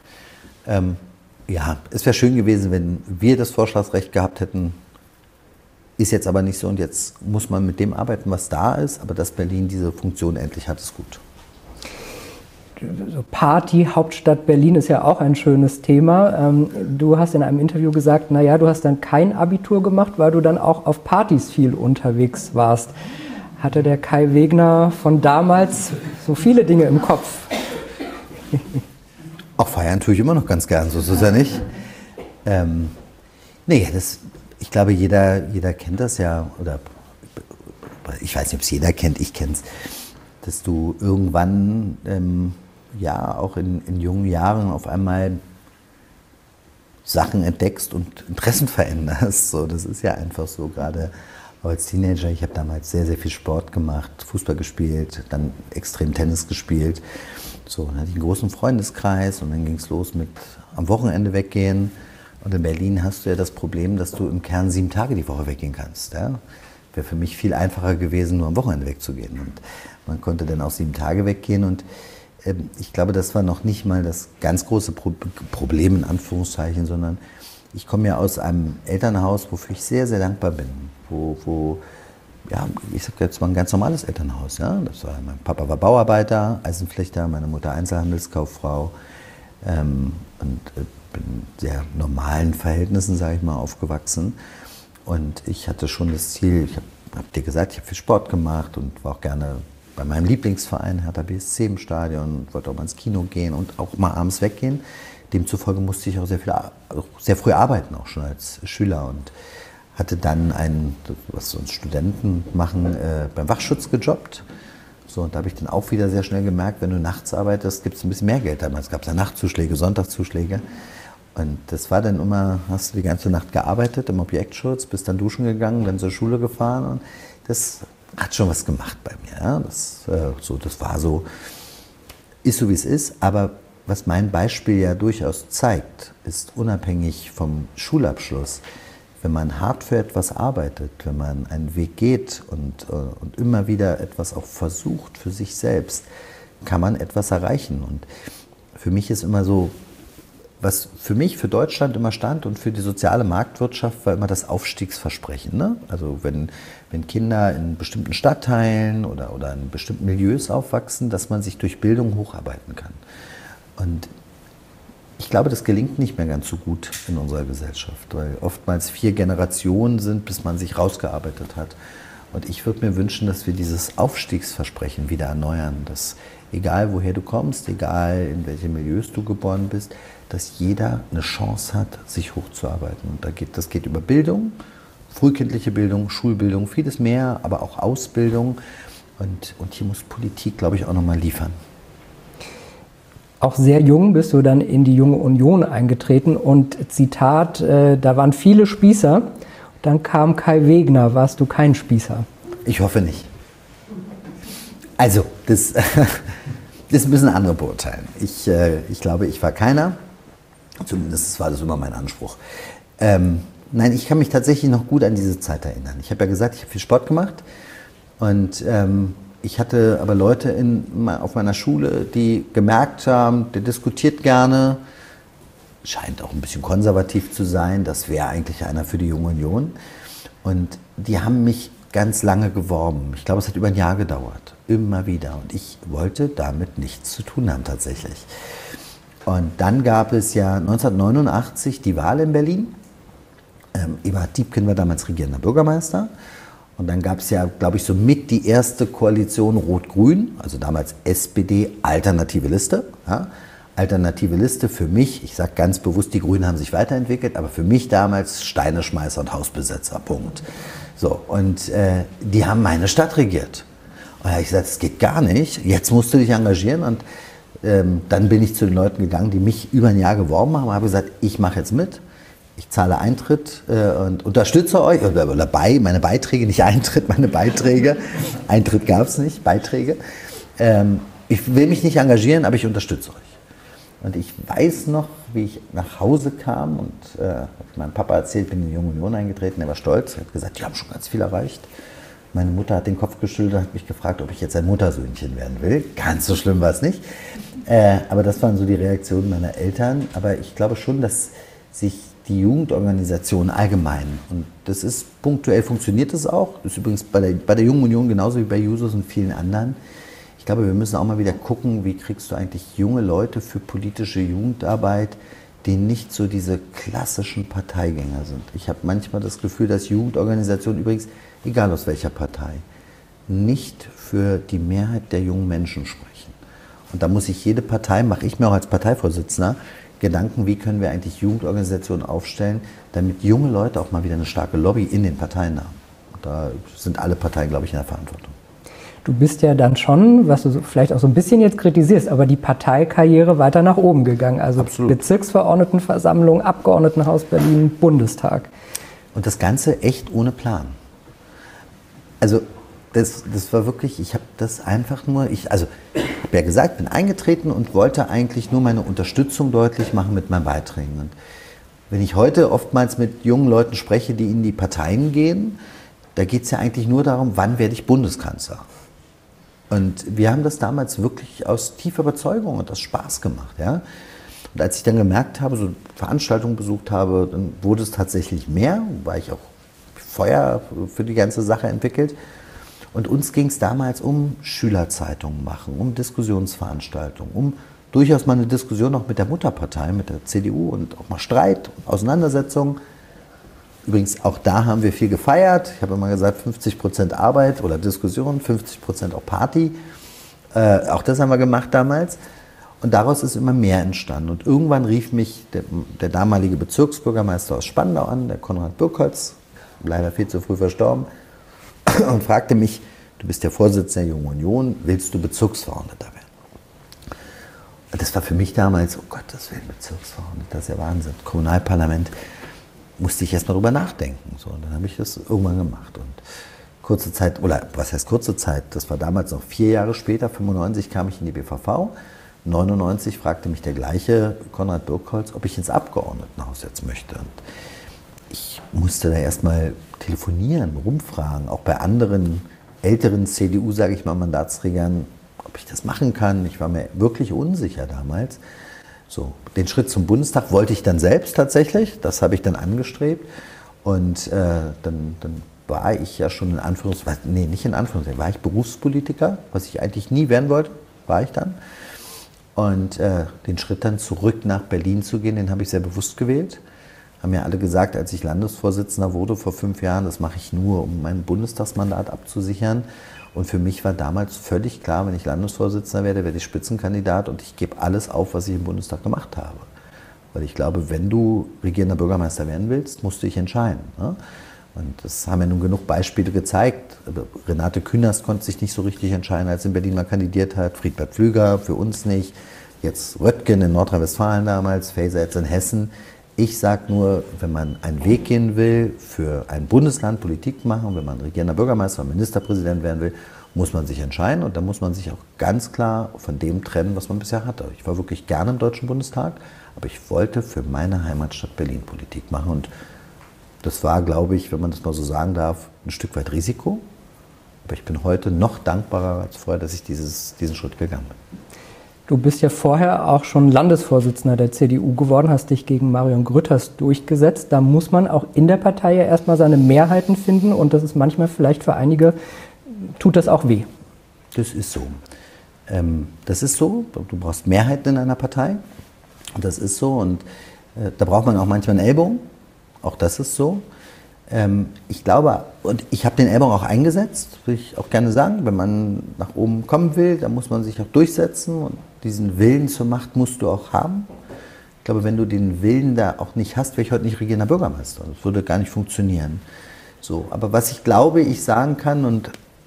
Ja, es wäre schön gewesen, wenn wir das Vorschlagsrecht gehabt hätten. Ist jetzt aber nicht so und jetzt muss man mit dem arbeiten, was da ist. Aber dass Berlin diese Funktion endlich hat, ist gut. Party, Hauptstadt Berlin ist ja auch ein schönes Thema. Du hast in einem Interview gesagt, naja, du hast dann kein Abitur gemacht, weil du dann auch auf Partys viel unterwegs warst. Hatte der Kai Wegner von damals so viele Dinge im Kopf? Auch feiern tue ich immer noch ganz gern, so ist es ja nicht. Nee, ich glaube, jeder kennt das ja, oder ich weiß nicht, ob es jeder kennt, ich kenne es, dass du irgendwann, ja, auch in jungen Jahren auf einmal Sachen entdeckst und Interessen veränderst. So, das ist ja einfach so, gerade als Teenager. Ich habe damals sehr, sehr viel Sport gemacht, Fußball gespielt, dann extrem Tennis gespielt. So, dann hatte ich einen großen Freundeskreis und dann ging es los mit am Wochenende weggehen. Und in Berlin hast du ja das Problem, dass du im Kern 7 Tage die Woche weggehen kannst. Ja? Wäre für mich viel einfacher gewesen, nur am Wochenende wegzugehen. Und man konnte dann auch 7 Tage weggehen. Und ich glaube, das war noch nicht mal das ganz große Problem, in Anführungszeichen, sondern ich komme ja aus einem Elternhaus, wofür ich sehr, sehr dankbar bin. Ja, ich sage jetzt mal ein ganz normales Elternhaus. Ja? Mein Papa war Bauarbeiter, Eisenflechter, meine Mutter Einzelhandelskauffrau und bin in sehr normalen Verhältnissen, sage ich mal, aufgewachsen. Und ich hatte schon das Ziel, ich habe dir gesagt, ich habe viel Sport gemacht und war auch gerne bei meinem Lieblingsverein Hertha BSC im Stadion, wollte auch mal ins Kino gehen und auch mal abends weggehen. Demzufolge musste ich auch sehr früh arbeiten, auch schon als Schüler, und hatte dann was uns Studenten machen, beim Wachschutz gejobbt. So, und da habe ich dann auch wieder sehr schnell gemerkt, wenn du nachts arbeitest, gibt es ein bisschen mehr Geld. Damals gab es ja Nachtzuschläge, Sonntagszuschläge. Und das war dann immer, hast du die ganze Nacht gearbeitet im Objektschutz, bist dann duschen gegangen, dann zur Schule gefahren. Und das hat schon was gemacht bei mir. Ja? Das war so, ist so wie es ist. Aber was mein Beispiel ja durchaus zeigt, ist unabhängig vom Schulabschluss, wenn man hart für etwas arbeitet, wenn man einen Weg geht und immer wieder etwas auch versucht für sich selbst, kann man etwas erreichen. Und für mich ist immer so, was für mich, für Deutschland immer stand und für die soziale Marktwirtschaft, war immer das Aufstiegsversprechen. Ne? Also wenn Kinder in bestimmten Stadtteilen oder in bestimmten Milieus aufwachsen, dass man sich durch Bildung hocharbeiten kann. Und ich glaube, das gelingt nicht mehr ganz so gut in unserer Gesellschaft, weil oftmals 4 Generationen sind, bis man sich rausgearbeitet hat. Und ich würde mir wünschen, dass wir dieses Aufstiegsversprechen wieder erneuern, dass egal woher du kommst, egal in welche Milieus du geboren bist, dass jeder eine Chance hat, sich hochzuarbeiten. Und das geht über Bildung, frühkindliche Bildung, Schulbildung, vieles mehr, aber auch Ausbildung. Und hier muss Politik, glaube ich, auch nochmal liefern. Auch sehr jung bist du dann in die Junge Union eingetreten und Zitat, da waren viele Spießer. Dann kam Kai Wegner. Warst du kein Spießer? Ich hoffe nicht. Also, das müssen andere beurteilen. Ich glaube, ich war keiner. Zumindest war das immer mein Anspruch. Nein, ich kann mich tatsächlich noch gut an diese Zeit erinnern. Ich habe ja gesagt, ich habe viel Sport gemacht. Und ich hatte aber Leute auf meiner Schule, die gemerkt haben, der diskutiert gerne, scheint auch ein bisschen konservativ zu sein, das wäre eigentlich einer für die Junge Union. Und die haben mich ganz lange geworben. Ich glaube, es hat über ein Jahr gedauert, immer wieder. Und ich wollte damit nichts zu tun haben tatsächlich. Und dann gab es ja 1989 die Wahl in Berlin. Eberhard Diepken war damals regierender Bürgermeister. Und dann gab es ja, glaube ich, so mit die erste Koalition Rot-Grün, also damals SPD, Alternative Liste. Ja. Alternative Liste für mich, ich sage ganz bewusst, die Grünen haben sich weiterentwickelt, aber für mich damals Steineschmeißer und Hausbesetzer, Punkt. So, und die haben meine Stadt regiert. Und da habe ich gesagt, das geht gar nicht, jetzt musst du dich engagieren. Und dann bin ich zu den Leuten gegangen, die mich über ein Jahr geworben haben, und habe gesagt, ich mache jetzt mit. Ich zahle Eintritt und unterstütze euch, oder meine Beiträge, nicht Eintritt, meine Beiträge. Eintritt gab es nicht, Beiträge. Ich will mich nicht engagieren, aber ich unterstütze euch. Und ich weiß noch, wie ich nach Hause kam und habe meinem Papa erzählt, bin in die Junge Union eingetreten, er war stolz, er hat gesagt, die haben schon ganz viel erreicht. Meine Mutter hat den Kopf geschüttelt und hat mich gefragt, ob ich jetzt ein Muttersöhnchen werden will. Ganz so schlimm war es nicht. Aber das waren so die Reaktionen meiner Eltern. Aber ich glaube schon, dass sich die Jugendorganisation allgemein, und das ist punktuell, funktioniert das auch, das ist übrigens bei der Jungen Union genauso wie bei Jusos und vielen anderen. Ich glaube, wir müssen auch mal wieder gucken, wie kriegst du eigentlich junge Leute für politische Jugendarbeit, die nicht so diese klassischen Parteigänger sind. Ich habe manchmal das Gefühl, dass Jugendorganisationen übrigens, egal aus welcher Partei, nicht für die Mehrheit der jungen Menschen sprechen. Und da muss sich jede Partei, mache ich mir auch als Parteivorsitzender, Gedanken, wie können wir eigentlich Jugendorganisationen aufstellen, damit junge Leute auch mal wieder eine starke Lobby in den Parteien haben. Und da sind alle Parteien, glaube ich, in der Verantwortung. Du bist ja dann schon, was du vielleicht auch so ein bisschen jetzt kritisierst, aber die Parteikarriere weiter nach oben gegangen. Also absolut. Bezirksverordnetenversammlung, Abgeordnetenhaus Berlin, Bundestag. Und das Ganze echt ohne Plan. Also das war wirklich, ich habe das einfach nur, ich habe ja gesagt, bin eingetreten und wollte eigentlich nur meine Unterstützung deutlich machen mit meinen Beiträgen. Und wenn ich heute oftmals mit jungen Leuten spreche, die in die Parteien gehen, da geht es ja eigentlich nur darum, wann werde ich Bundeskanzler. Und wir haben das damals wirklich aus tiefer Überzeugung und aus Spaß gemacht. Ja? Und als ich dann gemerkt habe, so Veranstaltungen besucht habe, dann wurde es tatsächlich mehr, weil ich auch Feuer für die ganze Sache entwickelt. Und uns ging es damals um Schülerzeitungen machen, um Diskussionsveranstaltungen, um durchaus mal eine Diskussion auch mit der Mutterpartei, mit der CDU und auch mal Streit, Auseinandersetzungen. Übrigens, auch da haben wir viel gefeiert. Ich habe immer gesagt, 50% Arbeit oder Diskussion, 50% auch Party. Auch das haben wir gemacht damals. Und daraus ist immer mehr entstanden. Und irgendwann rief mich der damalige Bezirksbürgermeister aus Spandau an, der Konrad Birkholz, leider viel zu früh verstorben, und fragte mich, du bist der Vorsitzende der Jungen Union, willst du Bezirksverordneter werden? Und das war für mich damals, oh Gott, das wäre ein Bezirksverordneter, das ist ja Wahnsinn. Kommunalparlament, musste ich erst mal drüber nachdenken. So, und dann habe ich das irgendwann gemacht. Und kurze Zeit, oder was heißt kurze Zeit, das war damals noch 4 Jahre später, 95 kam ich in die BVV, 99 fragte mich der gleiche Konrad Birkholz, ob ich ins Abgeordnetenhaus jetzt möchte. Und ich musste da erstmal telefonieren, rumfragen, auch bei anderen älteren CDU, sage ich mal, Mandatsträgern, ob ich das machen kann. Ich war mir wirklich unsicher damals. So, den Schritt zum Bundestag wollte ich dann selbst tatsächlich, das habe ich dann angestrebt. Und dann war ich ja schon in Anführungszeichen, nicht in Anführungszeichen, war ich Berufspolitiker, was ich eigentlich nie werden wollte, war ich dann. Und den Schritt dann zurück nach Berlin zu gehen, den habe ich sehr bewusst gewählt. Haben mir alle gesagt, als ich Landesvorsitzender wurde vor 5 Jahren, das mache ich nur, um mein Bundestagsmandat abzusichern. Und für mich war damals völlig klar, wenn ich Landesvorsitzender werde, werde ich Spitzenkandidat und ich gebe alles auf, was ich im Bundestag gemacht habe. Weil ich glaube, wenn du regierender Bürgermeister werden willst, musst du dich entscheiden. Ne? Und das haben ja nun genug Beispiele gezeigt. Renate Künast konnte sich nicht so richtig entscheiden, als in Berlin mal kandidiert hat. Friedbert Pflüger, für uns nicht. Jetzt Röttgen in Nordrhein-Westfalen damals, Faeser jetzt in Hessen. Ich sage nur, wenn man einen Weg gehen will, für ein Bundesland Politik machen, wenn man regierender Bürgermeister oder Ministerpräsident werden will, muss man sich entscheiden und dann muss man sich auch ganz klar von dem trennen, was man bisher hatte. Ich war wirklich gerne im Deutschen Bundestag, aber ich wollte für meine Heimatstadt Berlin Politik machen und das war, glaube ich, wenn man das mal so sagen darf, ein Stück weit Risiko. Aber ich bin heute noch dankbarer als vorher, dass ich diesen Schritt gegangen bin. Du bist ja vorher auch schon Landesvorsitzender der CDU geworden, hast dich gegen Marion Grütters durchgesetzt. Da muss man auch in der Partei ja erstmal seine Mehrheiten finden und das ist manchmal vielleicht für einige, tut das auch weh. Das ist so. Das ist so. Du brauchst Mehrheiten in einer Partei. Das ist so und da braucht man auch manchmal einen Ellbogen. Auch das ist so. Ich glaube, und ich habe den Ellbogen auch eingesetzt, will ich auch gerne sagen, wenn man nach oben kommen will, dann muss man sich auch durchsetzen und diesen Willen zur Macht musst du auch haben. Ich glaube, wenn du den Willen da auch nicht hast, wäre ich heute nicht regierender Bürgermeister. Das würde gar nicht funktionieren. So, aber was ich glaube, ich sagen kann und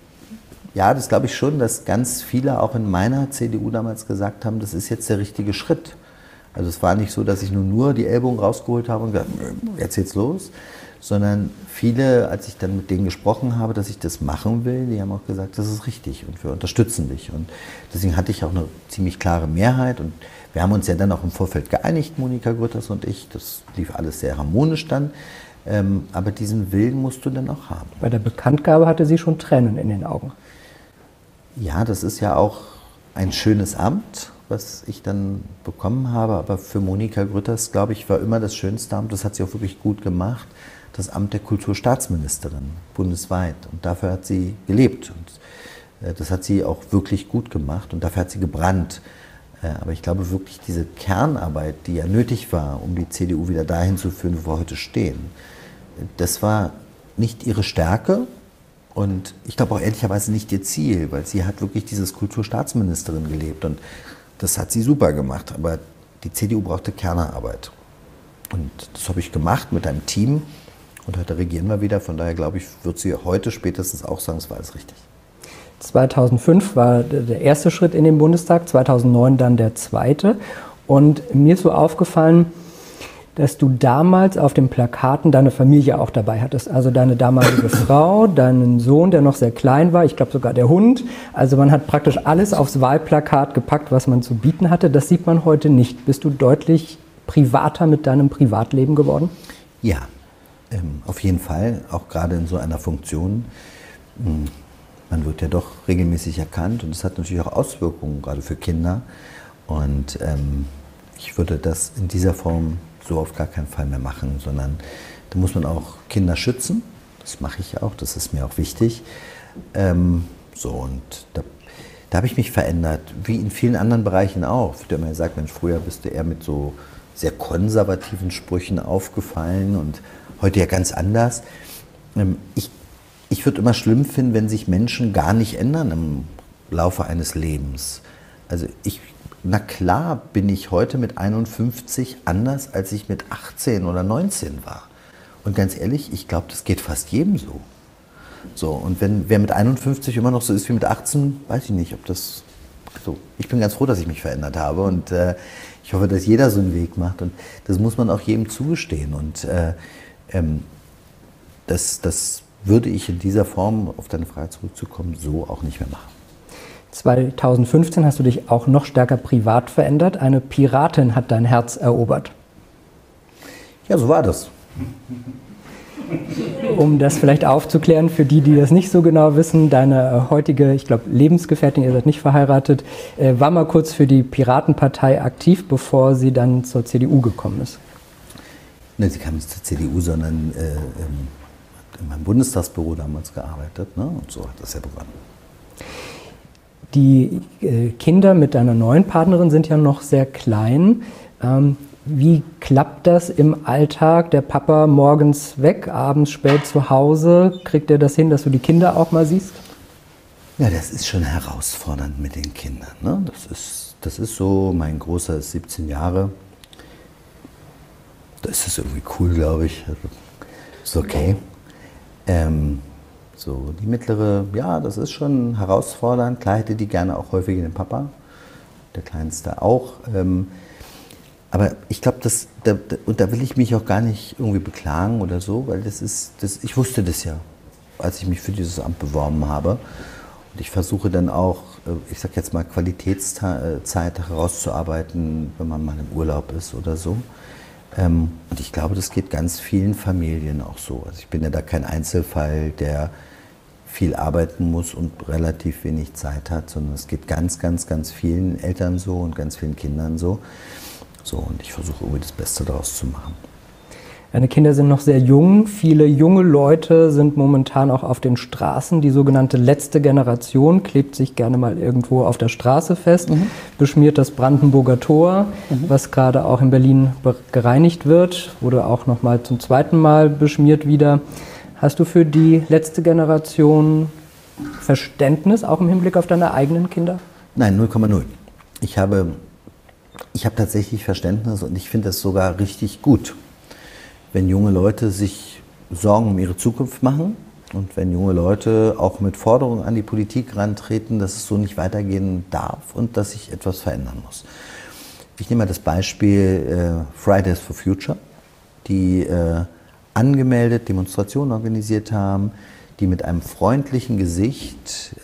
ja, das glaube ich schon, dass ganz viele auch in meiner CDU damals gesagt haben, das ist jetzt der richtige Schritt. Also es war nicht so, dass ich nur die Ellbogen rausgeholt habe und gesagt, jetzt geht's los, sondern viele, als ich dann mit denen gesprochen habe, dass ich das machen will, die haben auch gesagt, das ist richtig und wir unterstützen dich. Und deswegen hatte ich auch eine ziemlich klare Mehrheit und wir haben uns ja dann auch im Vorfeld geeinigt, Monika Grütters und ich. Das lief alles sehr harmonisch dann. Aber diesen Willen musst du dann auch haben. Bei der Bekanntgabe hatte sie schon Tränen in den Augen. Ja, das ist ja auch ein schönes Amt, was ich dann bekommen habe. Aber für Monika Grütters, glaube ich, war immer das schönste Amt, das hat sie auch wirklich gut gemacht, das Amt der Kulturstaatsministerin bundesweit. Und dafür hat sie gelebt. Und das hat sie auch wirklich gut gemacht und dafür hat sie gebrannt. Aber ich glaube wirklich, diese Kernarbeit, die ja nötig war, um die CDU wieder dahin zu führen, wo wir heute stehen, das war nicht ihre Stärke und ich glaube auch ehrlicherweise nicht ihr Ziel, weil sie hat wirklich dieses Kulturstaatsministerin gelebt und das hat sie super gemacht. Aber die CDU brauchte Kernarbeit. Und das habe ich gemacht mit einem Team und heute regieren wir wieder. Von daher glaube ich, wird sie heute spätestens auch sagen, es war alles richtig. 2005 war der erste Schritt in den Bundestag, 2009 dann der zweite. Und mir ist so aufgefallen, dass du damals auf den Plakaten deine Familie auch dabei hattest. Also deine damalige Frau, deinen Sohn, der noch sehr klein war, ich glaube sogar der Hund. Also man hat praktisch alles aufs Wahlplakat gepackt, was man zu bieten hatte. Das sieht man heute nicht. Bist du deutlich privater mit deinem Privatleben geworden? Ja, auf jeden Fall, auch gerade in so einer Funktion. Man wird ja doch regelmäßig erkannt und das hat natürlich auch Auswirkungen, gerade für Kinder. Und ich würde das in dieser Form so auf gar keinen Fall mehr machen, sondern da muss man auch Kinder schützen. Das mache ich auch, das ist mir auch wichtig. Und da habe ich mich verändert, wie in vielen anderen Bereichen auch. Ich habe mir gesagt, Mensch, früher bist du eher mit so sehr konservativen Sprüchen aufgefallen und heute ja ganz anders. Ich würde immer schlimm finden, wenn sich Menschen gar nicht ändern im Laufe eines Lebens. Also na klar bin ich heute mit 51 anders, als ich mit 18 oder 19 war. Und ganz ehrlich, ich glaube, das geht fast jedem so. So, und wer mit 51 immer noch so ist wie mit 18, weiß ich nicht, ob das so. Ich bin ganz froh, dass ich mich verändert habe und ich hoffe, dass jeder so einen Weg macht. Und das muss man auch jedem zugestehen. Und das würde ich in dieser Form, auf deine Frage zurückzukommen, so auch nicht mehr machen. 2015 hast du dich auch noch stärker privat verändert. Eine Piratin hat dein Herz erobert. Ja, so war das. Um das vielleicht aufzuklären für die, die das nicht so genau wissen, deine heutige, ich glaube, Lebensgefährtin, ihr seid nicht verheiratet, war mal kurz für die Piratenpartei aktiv, bevor sie dann zur CDU gekommen ist. Ne, sie kam nicht zur CDU, sondern in meinem Bundestagsbüro damals gearbeitet, ne? Und so hat das ja begonnen. Die Kinder mit deiner neuen Partnerin sind ja noch sehr klein. Wie klappt das im Alltag? Der Papa morgens weg, abends spät zu Hause. Kriegt er das hin, dass du die Kinder auch mal siehst? Ja, das ist schon herausfordernd mit den Kindern. Ne? Das ist so, mein Großer ist 17 Jahre. Da ist es irgendwie cool, glaube ich. Ist okay. So, die mittlere, ja, das ist schon herausfordernd. Klar hätte die gerne auch häufiger den Papa, der Kleinste auch. Aber ich glaube, und da will ich mich auch gar nicht irgendwie beklagen oder so, weil ich wusste das ja, als ich mich für dieses Amt beworben habe. Und ich versuche dann auch, ich sag jetzt mal, Qualitätszeit herauszuarbeiten, wenn man mal im Urlaub ist oder so. Und ich glaube, das geht ganz vielen Familien auch so. Also ich bin ja da kein Einzelfall, der viel arbeiten muss und relativ wenig Zeit hat, sondern es geht ganz, ganz, ganz vielen Eltern so und ganz vielen Kindern so. So, und ich versuche irgendwie das Beste daraus zu machen. Deine Kinder sind noch sehr jung. Viele junge Leute sind momentan auch auf den Straßen. Die sogenannte letzte Generation klebt sich gerne mal irgendwo auf der Straße fest, beschmiert das Brandenburger Tor, was gerade auch in Berlin gereinigt wird, wurde auch noch mal zum zweiten Mal beschmiert wieder. Hast du für die letzte Generation Verständnis, auch im Hinblick auf deine eigenen Kinder? Nein, 0,0. Ich habe tatsächlich Verständnis und ich finde das sogar richtig gut, wenn junge Leute sich Sorgen um ihre Zukunft machen und wenn junge Leute auch mit Forderungen an die Politik rantreten, dass es so nicht weitergehen darf und dass sich etwas verändern muss. Ich nehme mal das Beispiel Fridays for Future, die angemeldet Demonstrationen organisiert haben, die mit einem freundlichen Gesicht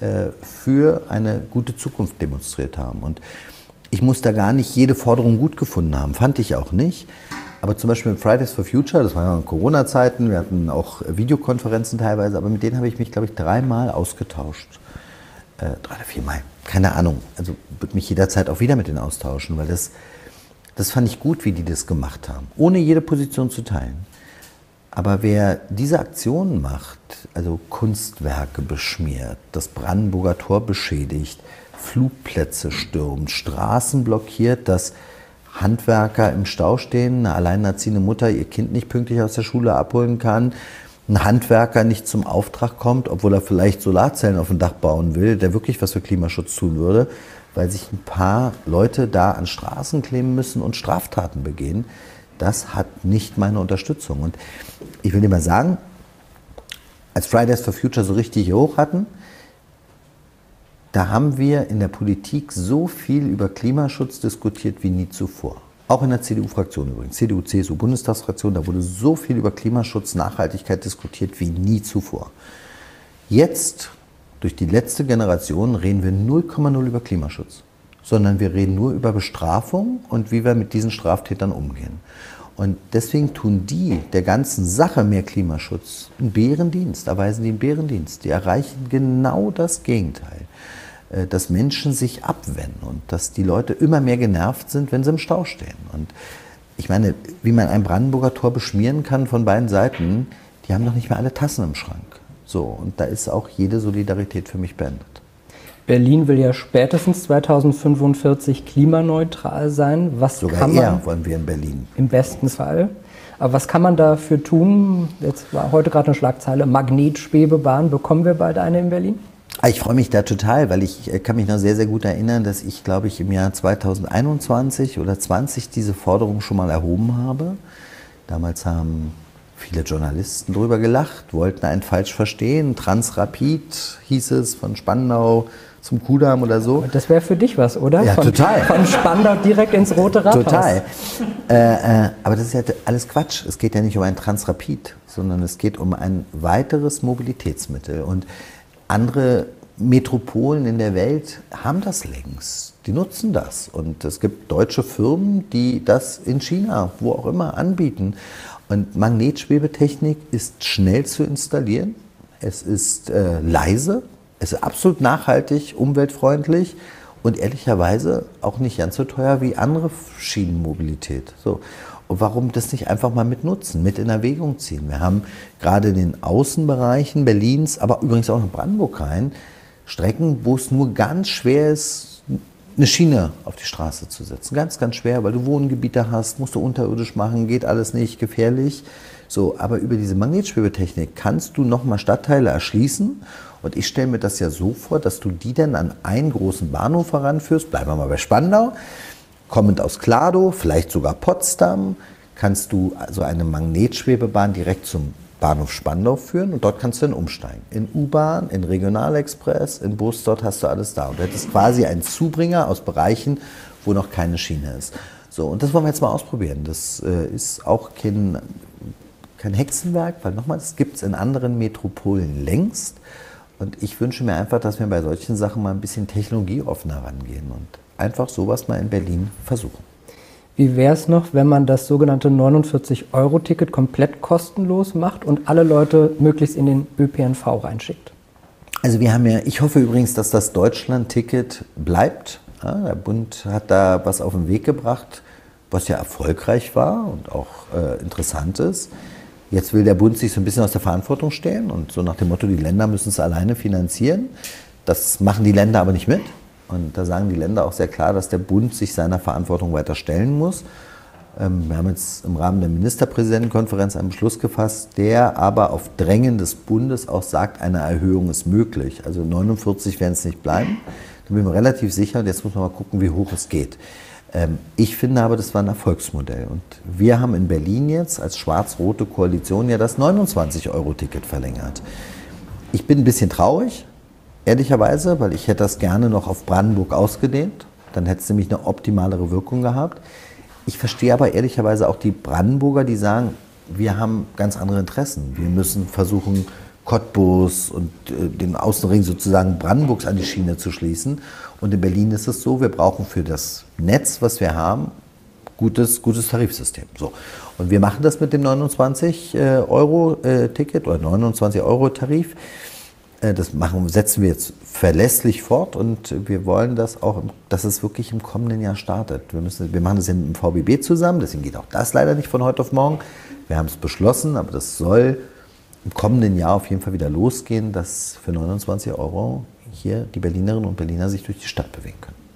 für eine gute Zukunft demonstriert haben. Und ich muss da gar nicht jede Forderung gut gefunden haben, fand ich auch nicht. Aber zum Beispiel mit Fridays for Future, das waren ja Corona-Zeiten, wir hatten auch Videokonferenzen teilweise, aber mit denen habe ich mich, glaube ich, 3-mal ausgetauscht. 3 oder 4 Mal, keine Ahnung. Also würde mich jederzeit auch wieder mit denen austauschen, weil das fand ich gut, wie die das gemacht haben, ohne jede Position zu teilen. Aber wer diese Aktionen macht, also Kunstwerke beschmiert, das Brandenburger Tor beschädigt, Flugplätze stürmt, Straßen blockiert, dass Handwerker im Stau stehen, eine alleinerziehende Mutter ihr Kind nicht pünktlich aus der Schule abholen kann, ein Handwerker nicht zum Auftrag kommt, obwohl er vielleicht Solarzellen auf dem Dach bauen will, der wirklich was für Klimaschutz tun würde, weil sich ein paar Leute da an Straßen kleben müssen und Straftaten begehen. Das hat nicht meine Unterstützung. Und ich will dir mal sagen, als Fridays for Future so richtig hoch hatten, da haben wir in der Politik so viel über Klimaschutz diskutiert wie nie zuvor. Auch in der CDU-Fraktion übrigens, CDU-CSU-Bundestagsfraktion, da wurde so viel über Klimaschutz, Nachhaltigkeit diskutiert wie nie zuvor. Jetzt, durch die letzte Generation, reden wir 0,0 über Klimaschutz, sondern wir reden nur über Bestrafung und wie wir mit diesen Straftätern umgehen. Und deswegen tun die der ganzen Sache mehr Klimaschutz einen Bärendienst, erweisen die einen Bärendienst. Die erreichen genau das Gegenteil. Dass Menschen sich abwenden und dass die Leute immer mehr genervt sind, wenn sie im Stau stehen. Und ich meine, wie man ein Brandenburger Tor beschmieren kann von beiden Seiten, die haben doch nicht mehr alle Tassen im Schrank. So, und da ist auch jede Solidarität für mich beendet. Berlin will ja spätestens 2045 klimaneutral sein. Was sogar kann man, eher wollen wir in Berlin. Im besten Fall. Aber was kann man dafür tun? Jetzt war heute gerade eine Schlagzeile, Magnetschwebebahn. Bekommen wir bald eine in Berlin? Ich freue mich da total, weil ich kann mich noch sehr, sehr gut erinnern, dass ich, glaube ich, im Jahr 2021 oder 20 diese Forderung schon mal erhoben habe. Damals haben viele Journalisten drüber gelacht, wollten einen falsch verstehen. Transrapid hieß es, von Spandau zum Kudamm oder so. Das wäre für dich was, oder? Ja, total. Von Spandau direkt ins Rote Rathaus. Total. Aber das ist ja alles Quatsch. Es geht ja nicht um ein Transrapid, sondern es geht um ein weiteres Mobilitätsmittel. Und andere Metropolen in der Welt haben das längst. Die nutzen das. Und es gibt deutsche Firmen, die das in China, wo auch immer, anbieten. Und Magnetschwebetechnik ist schnell zu installieren. Es ist leise. Es ist absolut nachhaltig, umweltfreundlich und ehrlicherweise auch nicht ganz so teuer wie andere Schienenmobilität. So. Und warum das nicht einfach mal mitnutzen, mit in Erwägung ziehen? Wir haben gerade in den Außenbereichen Berlins, aber übrigens auch in Brandenburg rein, Strecken, wo es nur ganz schwer ist, eine Schiene auf die Straße zu setzen. Ganz, ganz schwer, weil du Wohngebiete hast, musst du unterirdisch machen, geht alles nicht, gefährlich. So, aber über diese Magnetschwebetechnik kannst du nochmal Stadtteile erschließen. Und ich stelle mir das ja so vor, dass du die dann an einen großen Bahnhof heranführst, bleiben wir mal bei Spandau, kommend aus Kladow, vielleicht sogar Potsdam, kannst du also eine Magnetschwebebahn direkt zum Bahnhof Spandau führen und dort kannst du dann umsteigen. In U-Bahn, in Regionalexpress, in Bus, dort hast du alles da. Und du hättest quasi einen Zubringer aus Bereichen, wo noch keine Schiene ist. So, und das wollen wir jetzt mal ausprobieren. Das ist auch kein Hexenwerk, weil nochmal, das gibt es in anderen Metropolen längst. Und ich wünsche mir einfach, dass wir bei solchen Sachen mal ein bisschen technologieoffener rangehen und einfach sowas mal in Berlin versuchen. Wie wäre es noch, wenn man das sogenannte 49-Euro-Ticket komplett kostenlos macht und alle Leute möglichst in den ÖPNV reinschickt? Also wir haben ja, ich hoffe übrigens, dass das Deutschland-Ticket bleibt. Ja, der Bund hat da was auf den Weg gebracht, was ja erfolgreich war und auch interessant ist. Jetzt will der Bund sich so ein bisschen aus der Verantwortung stehlen und so nach dem Motto, die Länder müssen es alleine finanzieren. Das machen die Länder aber nicht mit. Und da sagen die Länder auch sehr klar, dass der Bund sich seiner Verantwortung weiter stellen muss. Wir haben jetzt im Rahmen der Ministerpräsidentenkonferenz einen Beschluss gefasst, der aber auf Drängen des Bundes auch sagt, eine Erhöhung ist möglich. Also 49 werden es nicht bleiben. Da bin ich mir relativ sicher. Und jetzt muss man mal gucken, wie hoch es geht. Ich finde aber, das war ein Erfolgsmodell. Und wir haben in Berlin jetzt als schwarz-rote Koalition ja das 29-Euro-Ticket verlängert. Ich bin ein bisschen traurig, ehrlicherweise, weil ich hätte das gerne noch auf Brandenburg ausgedehnt. Dann hätte es nämlich eine optimalere Wirkung gehabt. Ich verstehe aber ehrlicherweise auch die Brandenburger, die sagen, wir haben ganz andere Interessen. Wir müssen versuchen, Cottbus und den Außenring sozusagen Brandenburgs an die Schiene zu schließen. Und in Berlin ist es so, wir brauchen für das Netz, was wir haben, gutes Tarifsystem. So. Und wir machen das mit dem 29-Euro-Ticket oder 29-Euro-Tarif. Das setzen wir jetzt verlässlich fort und wir wollen das auch, dass es wirklich im kommenden Jahr startet. Wir machen das ja mit dem VBB zusammen, deswegen geht auch das leider nicht von heute auf morgen. Wir haben es beschlossen, aber das soll im kommenden Jahr auf jeden Fall wieder losgehen, dass für 29 Euro hier die Berlinerinnen und Berliner sich durch die Stadt bewegen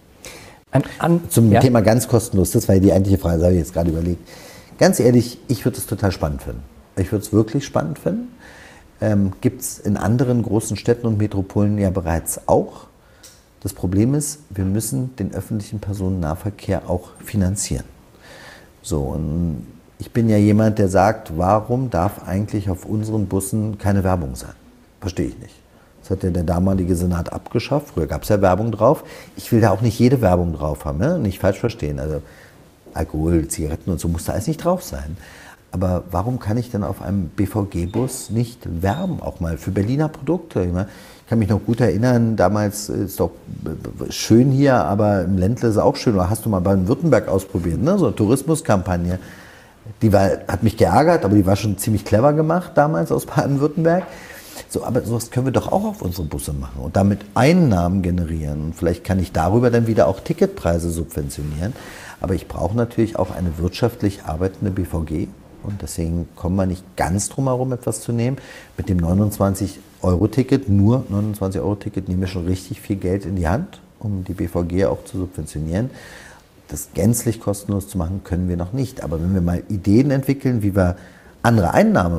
können. Zum Thema ganz kostenlos, das war ja die eigentliche Frage, das habe ich jetzt gerade überlegt. Ganz ehrlich, ich würde es total spannend finden. Ich würde es wirklich spannend finden. Gibt es in anderen großen Städten und Metropolen ja bereits auch. Das Problem ist, wir müssen den öffentlichen Personennahverkehr auch finanzieren. So, und ich bin ja jemand, der sagt, warum darf eigentlich auf unseren Bussen keine Werbung sein? Verstehe ich nicht. Das hat ja der damalige Senat abgeschafft. Früher gab es ja Werbung drauf. Ich will da auch nicht jede Werbung drauf haben, ne? Nicht falsch verstehen. Also Alkohol, Zigaretten und so muss da alles nicht drauf sein. Aber warum kann ich denn auf einem BVG-Bus nicht werben, auch mal für Berliner Produkte? Ich kann mich noch gut erinnern, damals ist es doch schön hier, aber im Ländle ist es auch schön. Oder hast du mal Baden-Württemberg ausprobiert, ne? So eine Tourismuskampagne. Hat mich geärgert, aber die war schon ziemlich clever gemacht damals aus Baden-Württemberg. So, aber sowas können wir doch auch auf unsere Busse machen und damit Einnahmen generieren. Und vielleicht kann ich darüber dann wieder auch Ticketpreise subventionieren. Aber ich brauche natürlich auch eine wirtschaftlich arbeitende BVG. Und deswegen kommen wir nicht ganz drum herum, etwas zu nehmen. Mit dem 29-Euro-Ticket, nur 29-Euro-Ticket, nehmen wir schon richtig viel Geld in die Hand, um die BVG auch zu subventionieren. Das gänzlich kostenlos zu machen, können wir noch nicht. Aber wenn wir mal Ideen entwickeln, wie wir andere Einnahmen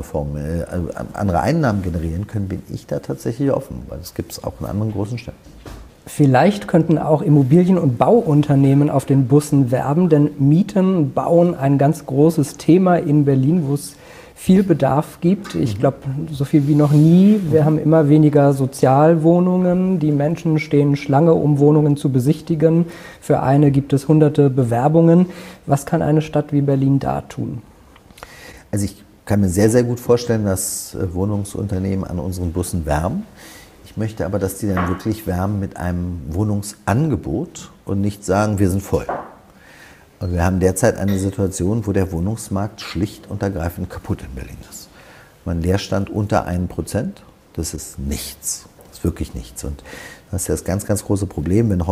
generieren können, bin ich da tatsächlich offen. Weil das gibt es auch in anderen großen Städten. Vielleicht könnten auch Immobilien- und Bauunternehmen auf den Bussen werben, denn Mieten, Bauen ein ganz großes Thema in Berlin, wo es viel Bedarf gibt. Ich glaube, so viel wie noch nie. Wir haben immer weniger Sozialwohnungen. Die Menschen stehen Schlange, um Wohnungen zu besichtigen. Für eine gibt es hunderte Bewerbungen. Was kann eine Stadt wie Berlin da tun? Also ich kann mir sehr, sehr gut vorstellen, dass Wohnungsunternehmen an unseren Bussen werben. Ich möchte aber, dass die dann wirklich werben mit einem Wohnungsangebot und nicht sagen, wir sind voll. Und wir haben derzeit eine Situation, wo der Wohnungsmarkt schlicht und ergreifend kaputt in Berlin ist. Mein Leerstand unter 1%, das ist nichts. Das ist wirklich nichts. Und das ist ja das ganz, ganz große Problem, wenn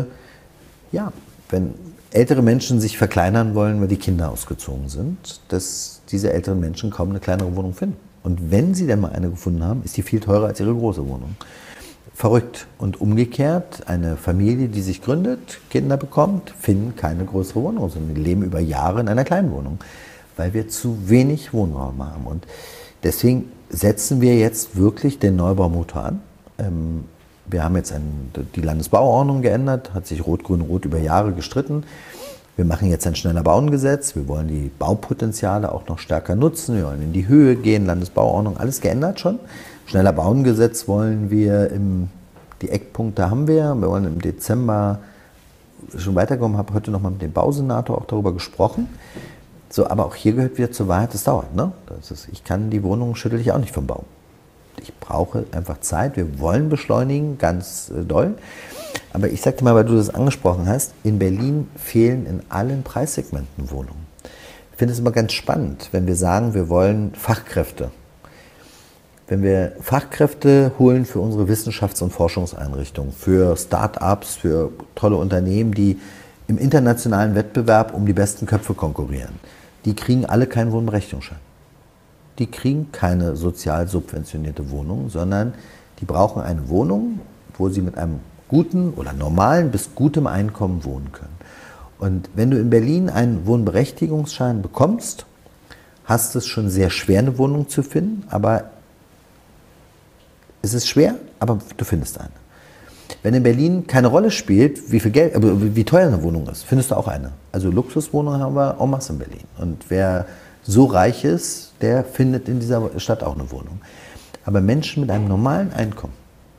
ältere Menschen sich verkleinern wollen, weil die Kinder ausgezogen sind, dass diese älteren Menschen kaum eine kleinere Wohnung finden. Und wenn sie denn mal eine gefunden haben, ist die viel teurer als ihre große Wohnung. Verrückt. Und umgekehrt, eine Familie, die sich gründet, Kinder bekommt, finden keine größere Wohnung, sondern die leben über Jahre in einer kleinen Wohnung, weil wir zu wenig Wohnraum haben. Und deswegen setzen wir jetzt wirklich den Neubaumotor an. Wir haben jetzt die Landesbauordnung geändert, hat sich Rot-Grün-Rot über Jahre gestritten. Wir machen jetzt ein schneller Bauen-Gesetz, wir wollen die Baupotenziale auch noch stärker nutzen, wir wollen in die Höhe gehen, Landesbauordnung, alles geändert schon. Schneller Bauen-Gesetz wollen wir, die Eckpunkte haben wir wollen im Dezember schon weiterkommen, habe heute nochmal mit dem Bausenator auch darüber gesprochen. So, aber auch hier gehört wieder zur Wahrheit, das dauert. Ne? Ich kann die Wohnung, schüttel ich auch nicht vom Baum. Ich brauche einfach Zeit, wir wollen beschleunigen, ganz doll. Aber ich sag dir mal, weil du das angesprochen hast, in Berlin fehlen in allen Preissegmenten Wohnungen. Ich finde es immer ganz spannend, wenn wir sagen, wir wollen Fachkräfte. Wenn wir Fachkräfte holen für unsere Wissenschafts- und Forschungseinrichtungen, für Start-ups, für tolle Unternehmen, die im internationalen Wettbewerb um die besten Köpfe konkurrieren, die kriegen alle keinen Wohnberechtigungsschein. Die kriegen keine sozial subventionierte Wohnung, sondern die brauchen eine Wohnung, wo sie mit einem guten oder normalen bis gutem Einkommen wohnen können. Und wenn du in Berlin einen Wohnberechtigungsschein bekommst, hast du es schon sehr schwer, eine Wohnung zu finden, aber es ist schwer, aber du findest eine. Wenn in Berlin keine Rolle spielt, wie viel Geld, wie teuer eine Wohnung ist, findest du auch eine. Also Luxuswohnungen haben wir en masse in Berlin. Und wer so reich ist, der findet in dieser Stadt auch eine Wohnung. Aber Menschen mit einem normalen Einkommen,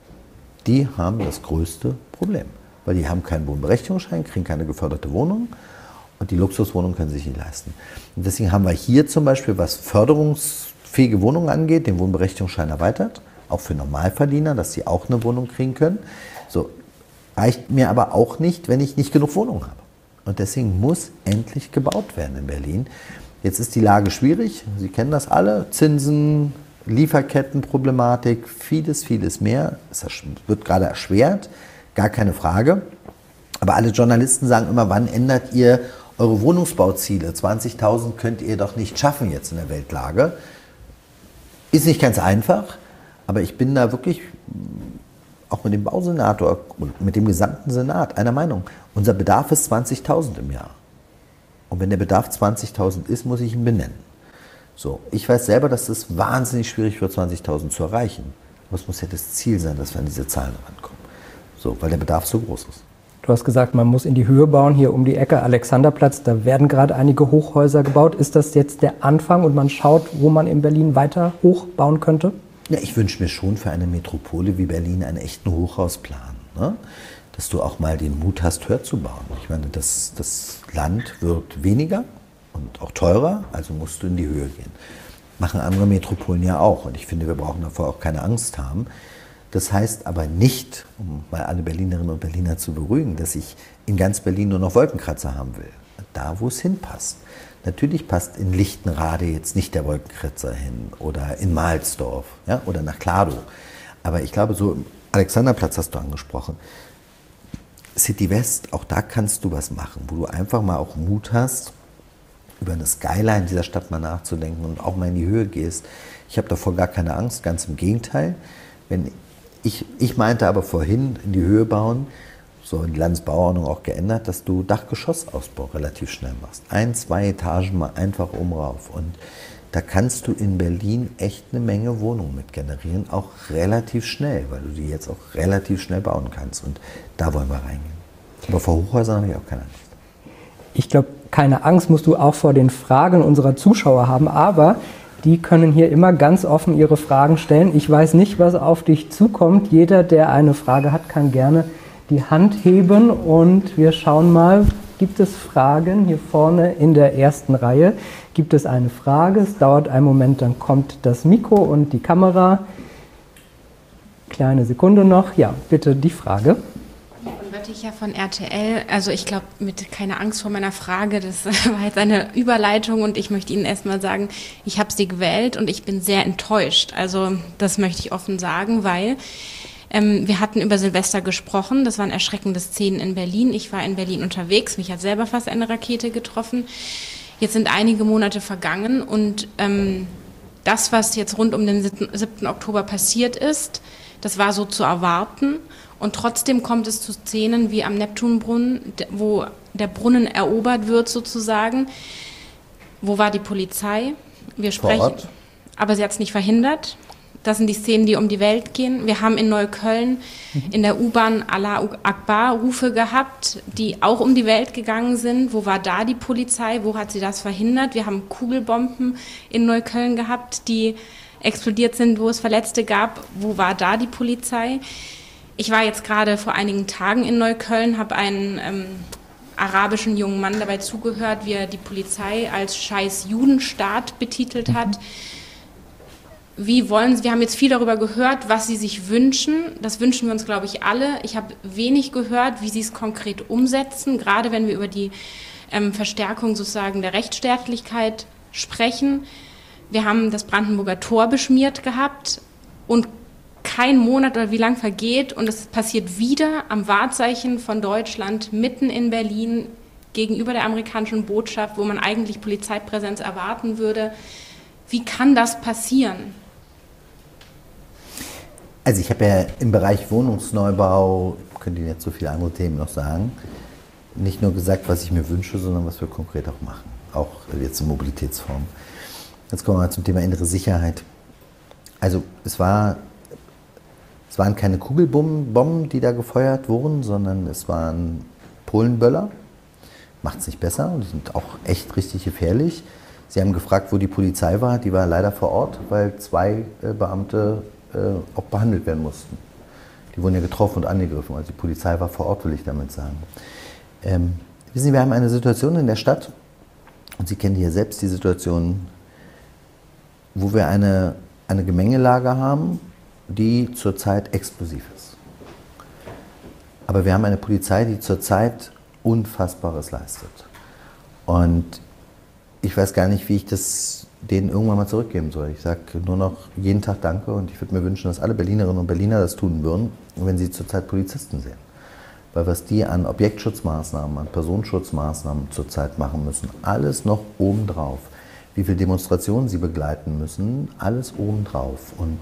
die haben das größte Problem. Weil die haben keinen Wohnberechtigungsschein, kriegen keine geförderte Wohnung und die Luxuswohnungen können sich nicht leisten. Und deswegen haben wir hier zum Beispiel, was förderungsfähige Wohnungen angeht, den Wohnberechtigungsschein erweitert, auch für Normalverdiener, dass sie auch eine Wohnung kriegen können. So, reicht mir aber auch nicht, wenn ich nicht genug Wohnungen habe. Und deswegen muss endlich gebaut werden in Berlin. Jetzt ist die Lage schwierig, Sie kennen das alle, Zinsen, Lieferkettenproblematik, vieles, vieles mehr. Es wird gerade erschwert, gar keine Frage. Aber alle Journalisten sagen immer, wann ändert ihr eure Wohnungsbauziele? 20.000 könnt ihr doch nicht schaffen jetzt in der Weltlage. Ist nicht ganz einfach, aber ich bin da wirklich auch mit dem Bausenator und mit dem gesamten Senat einer Meinung. Unser Bedarf ist 20.000 im Jahr. Und wenn der Bedarf 20.000 ist, muss ich ihn benennen. So, ich weiß selber, dass es wahnsinnig schwierig wird, 20.000 zu erreichen. Aber es muss ja das Ziel sein, dass wir an diese Zahlen rankommen. So, weil der Bedarf so groß ist. Du hast gesagt, man muss in die Höhe bauen, hier um die Ecke Alexanderplatz. Da werden gerade einige Hochhäuser gebaut. Ist das jetzt der Anfang und man schaut, wo man in Berlin weiter hochbauen könnte? Ja, ich wünsche mir schon für eine Metropole wie Berlin einen echten Hochhausplan. Ne? Dass du auch mal den Mut hast, höher zu bauen. Ich meine, das Land wird weniger und auch teurer, also musst du in die Höhe gehen. Machen andere Metropolen ja auch. Und ich finde, wir brauchen davor auch keine Angst haben. Das heißt aber nicht, um mal alle Berlinerinnen und Berliner zu beruhigen, dass ich in ganz Berlin nur noch Wolkenkratzer haben will. Da, wo es hinpasst. Natürlich passt in Lichtenrade jetzt nicht der Wolkenkratzer hin oder in Mahlsdorf, ja, oder nach Kladow. Aber ich glaube, so Alexanderplatz hast du angesprochen. City West, auch da kannst du was machen, wo du einfach mal auch Mut hast, über eine Skyline dieser Stadt mal nachzudenken und auch mal in die Höhe gehst. Ich habe davor gar keine Angst, ganz im Gegenteil. Ich meinte aber vorhin, in die Höhe bauen, so in die Landesbauordnung auch geändert, dass du Dachgeschossausbau relativ schnell machst. 1, 2 Etagen mal einfach oben rauf. Und da kannst du in Berlin echt eine Menge Wohnungen mit generieren, auch relativ schnell, weil du die jetzt auch relativ schnell bauen kannst. Und da wollen wir reingehen. Aber vor Hochhäusern habe ich auch keine Angst. Ich glaube, keine Angst musst du auch vor den Fragen unserer Zuschauer haben, aber die können hier immer ganz offen ihre Fragen stellen. Ich weiß nicht, was auf dich zukommt. Jeder, der eine Frage hat, kann gerne die Hand heben und wir schauen mal, gibt es Fragen hier vorne in der ersten Reihe? Gibt es eine Frage? Es dauert einen Moment, dann kommt das Mikro und die Kamera. Kleine Sekunde noch. Ja, bitte die Frage. Und Bötticher von RTL, also ich glaube, mit keine Angst vor meiner Frage, das war jetzt eine Überleitung und ich möchte Ihnen erstmal sagen, ich habe Sie gewählt und ich bin sehr enttäuscht. Also das möchte ich offen sagen, weil wir hatten über Silvester gesprochen, das waren erschreckende Szenen in Berlin. Ich war in Berlin unterwegs, mich hat selber fast eine Rakete getroffen. Jetzt sind einige Monate vergangen und das, was jetzt rund um den 7. Oktober passiert ist, das war so zu erwarten. Und trotzdem kommt es zu Szenen wie am Neptunbrunnen, wo der Brunnen erobert wird sozusagen. Wo war die Polizei? Wir sprechen, aber sie hat es nicht verhindert. Das sind die Szenen, die um die Welt gehen. Wir haben in Neukölln in der U-Bahn Allah Akbar-Rufe gehabt, die auch um die Welt gegangen sind. Wo war da die Polizei? Wo hat sie das verhindert? Wir haben Kugelbomben in Neukölln gehabt, die explodiert sind, wo es Verletzte gab. Wo war da die Polizei? Ich war jetzt gerade vor einigen Tagen in Neukölln, habe einen arabischen jungen Mann dabei zugehört, wie er die Polizei als scheiß Judenstaat betitelt hat. Wir haben jetzt viel darüber gehört, was sie sich wünschen. Das wünschen wir uns, glaube ich, alle. Ich habe wenig gehört, wie sie es konkret umsetzen, gerade wenn wir über die Verstärkung sozusagen der Rechtsstaatlichkeit sprechen. Wir haben das Brandenburger Tor beschmiert gehabt und kein Monat oder wie lang vergeht und es passiert wieder am Wahrzeichen von Deutschland mitten in Berlin gegenüber der amerikanischen Botschaft, wo man eigentlich Polizeipräsenz erwarten würde. Wie kann das passieren? Also ich habe ja im Bereich Wohnungsneubau, könnte Ihnen jetzt so viele andere Themen noch sagen, nicht nur gesagt, was ich mir wünsche, sondern was wir konkret auch machen, auch jetzt in Mobilitätsform. Jetzt kommen wir mal zum Thema innere Sicherheit. Also es waren keine Kugelbomben, die da gefeuert wurden, sondern es waren Polenböller. Macht es nicht besser und die sind auch echt richtig gefährlich. Sie haben gefragt, wo die Polizei war. Die war leider vor Ort, weil 2 Beamte auch behandelt werden mussten. Die wurden ja getroffen und angegriffen. Also die Polizei war vor Ort, will ich damit sagen. Wissen Sie, wir haben eine Situation in der Stadt, und Sie kennen hier selbst die Situation, wo wir eine Gemengelage haben, die zurzeit explosiv ist. Aber wir haben eine Polizei, die zurzeit Unfassbares leistet. Und ich weiß gar nicht, wie ich das denen irgendwann mal zurückgeben soll. Ich sage nur noch jeden Tag Danke und ich würde mir wünschen, dass alle Berlinerinnen und Berliner das tun würden, wenn sie zurzeit Polizisten sehen. Weil was die an Objektschutzmaßnahmen, an Personenschutzmaßnahmen zurzeit machen müssen, alles noch obendrauf. Wie viele Demonstrationen sie begleiten müssen, alles obendrauf. Und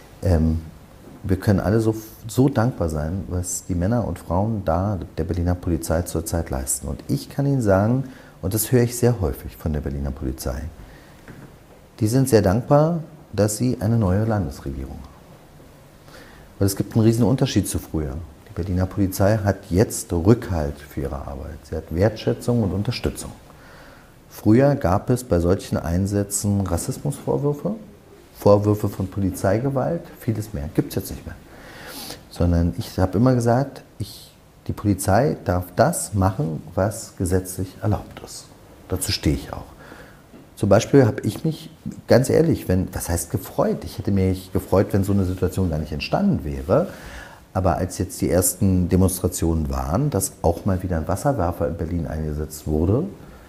wir können alle so dankbar sein, was die Männer und Frauen da der Berliner Polizei zurzeit leisten. Und ich kann Ihnen sagen, und das höre ich sehr häufig von der Berliner Polizei, die sind sehr dankbar, dass sie eine neue Landesregierung haben. Weil es gibt einen riesen Unterschied zu früher. Die Berliner Polizei hat jetzt Rückhalt für ihre Arbeit. Sie hat Wertschätzung und Unterstützung. Früher gab es bei solchen Einsätzen Rassismusvorwürfe, Vorwürfe von Polizeigewalt, vieles mehr. Gibt es jetzt nicht mehr. Sondern ich habe immer gesagt, die Polizei darf das machen, was gesetzlich erlaubt ist. Dazu stehe ich auch. Zum Beispiel habe ich mich, ganz ehrlich, was heißt gefreut? Ich hätte mich gefreut, wenn so eine Situation gar nicht entstanden wäre. Aber als jetzt die ersten Demonstrationen waren, dass auch mal wieder ein Wasserwerfer in Berlin eingesetzt wurde,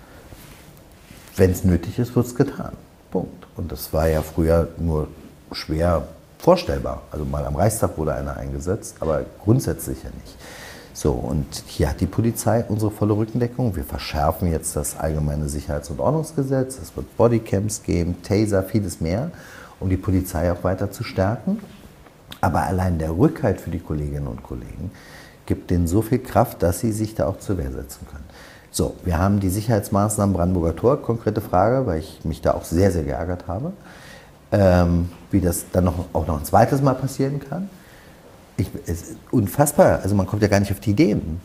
wenn es nötig ist, wird es getan. Punkt. Und das war ja früher nur schwer vorstellbar. Also mal am Reichstag wurde einer eingesetzt, aber grundsätzlich ja nicht. So, und hier hat die Polizei unsere volle Rückendeckung. Wir verschärfen jetzt das allgemeine Sicherheits- und Ordnungsgesetz. Es wird Bodycams geben, Taser, vieles mehr, um die Polizei auch weiter zu stärken. Aber allein der Rückhalt für die Kolleginnen und Kollegen gibt denen so viel Kraft, dass sie sich da auch zur Wehr setzen können. So, wir haben die Sicherheitsmaßnahmen Brandenburger Tor, konkrete Frage, weil ich mich da auch sehr, sehr geärgert habe, wie das dann auch noch ein zweites Mal passieren kann. Es ist unfassbar, also man kommt ja gar nicht auf die Ideen.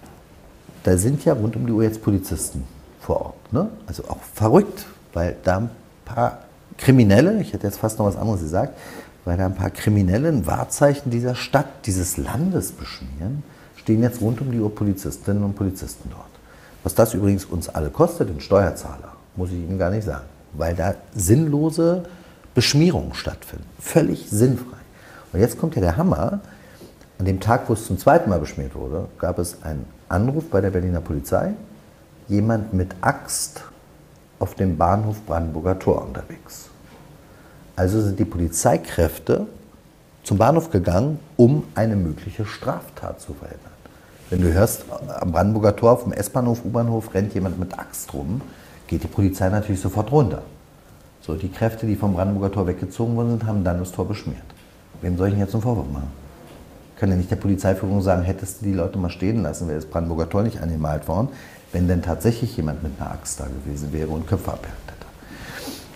Da sind ja rund um die Uhr jetzt Polizisten vor Ort, ne? Also auch verrückt, weil da ein paar Kriminelle, ich hätte jetzt fast noch was anderes gesagt, weil da ein paar Kriminelle ein Wahrzeichen dieser Stadt, dieses Landes beschmieren, stehen jetzt rund um die Uhr Polizistinnen und Polizisten dort. Was das übrigens uns alle kostet, den Steuerzahler, muss ich Ihnen gar nicht sagen, weil da sinnlose Beschmierungen stattfinden, völlig sinnfrei. Und jetzt kommt ja der Hammer. An dem Tag, wo es zum zweiten Mal beschmiert wurde, gab es einen Anruf bei der Berliner Polizei, jemand mit Axt auf dem Bahnhof Brandenburger Tor unterwegs. Also sind die Polizeikräfte zum Bahnhof gegangen, um eine mögliche Straftat zu verhindern. Wenn du hörst, am Brandenburger Tor auf dem S-Bahnhof, U-Bahnhof rennt jemand mit Axt rum, geht die Polizei natürlich sofort runter. So, die Kräfte, die vom Brandenburger Tor weggezogen worden sind, haben dann das Tor beschmiert. Wem soll ich denn jetzt einen Vorwurf machen? Kann ja nicht der Polizeiführung sagen, hättest du die Leute mal stehen lassen, wäre das Brandenburger Tor nicht angemalt worden, wenn denn tatsächlich jemand mit einer Axt da gewesen wäre und Köpfe abgehackt hätte.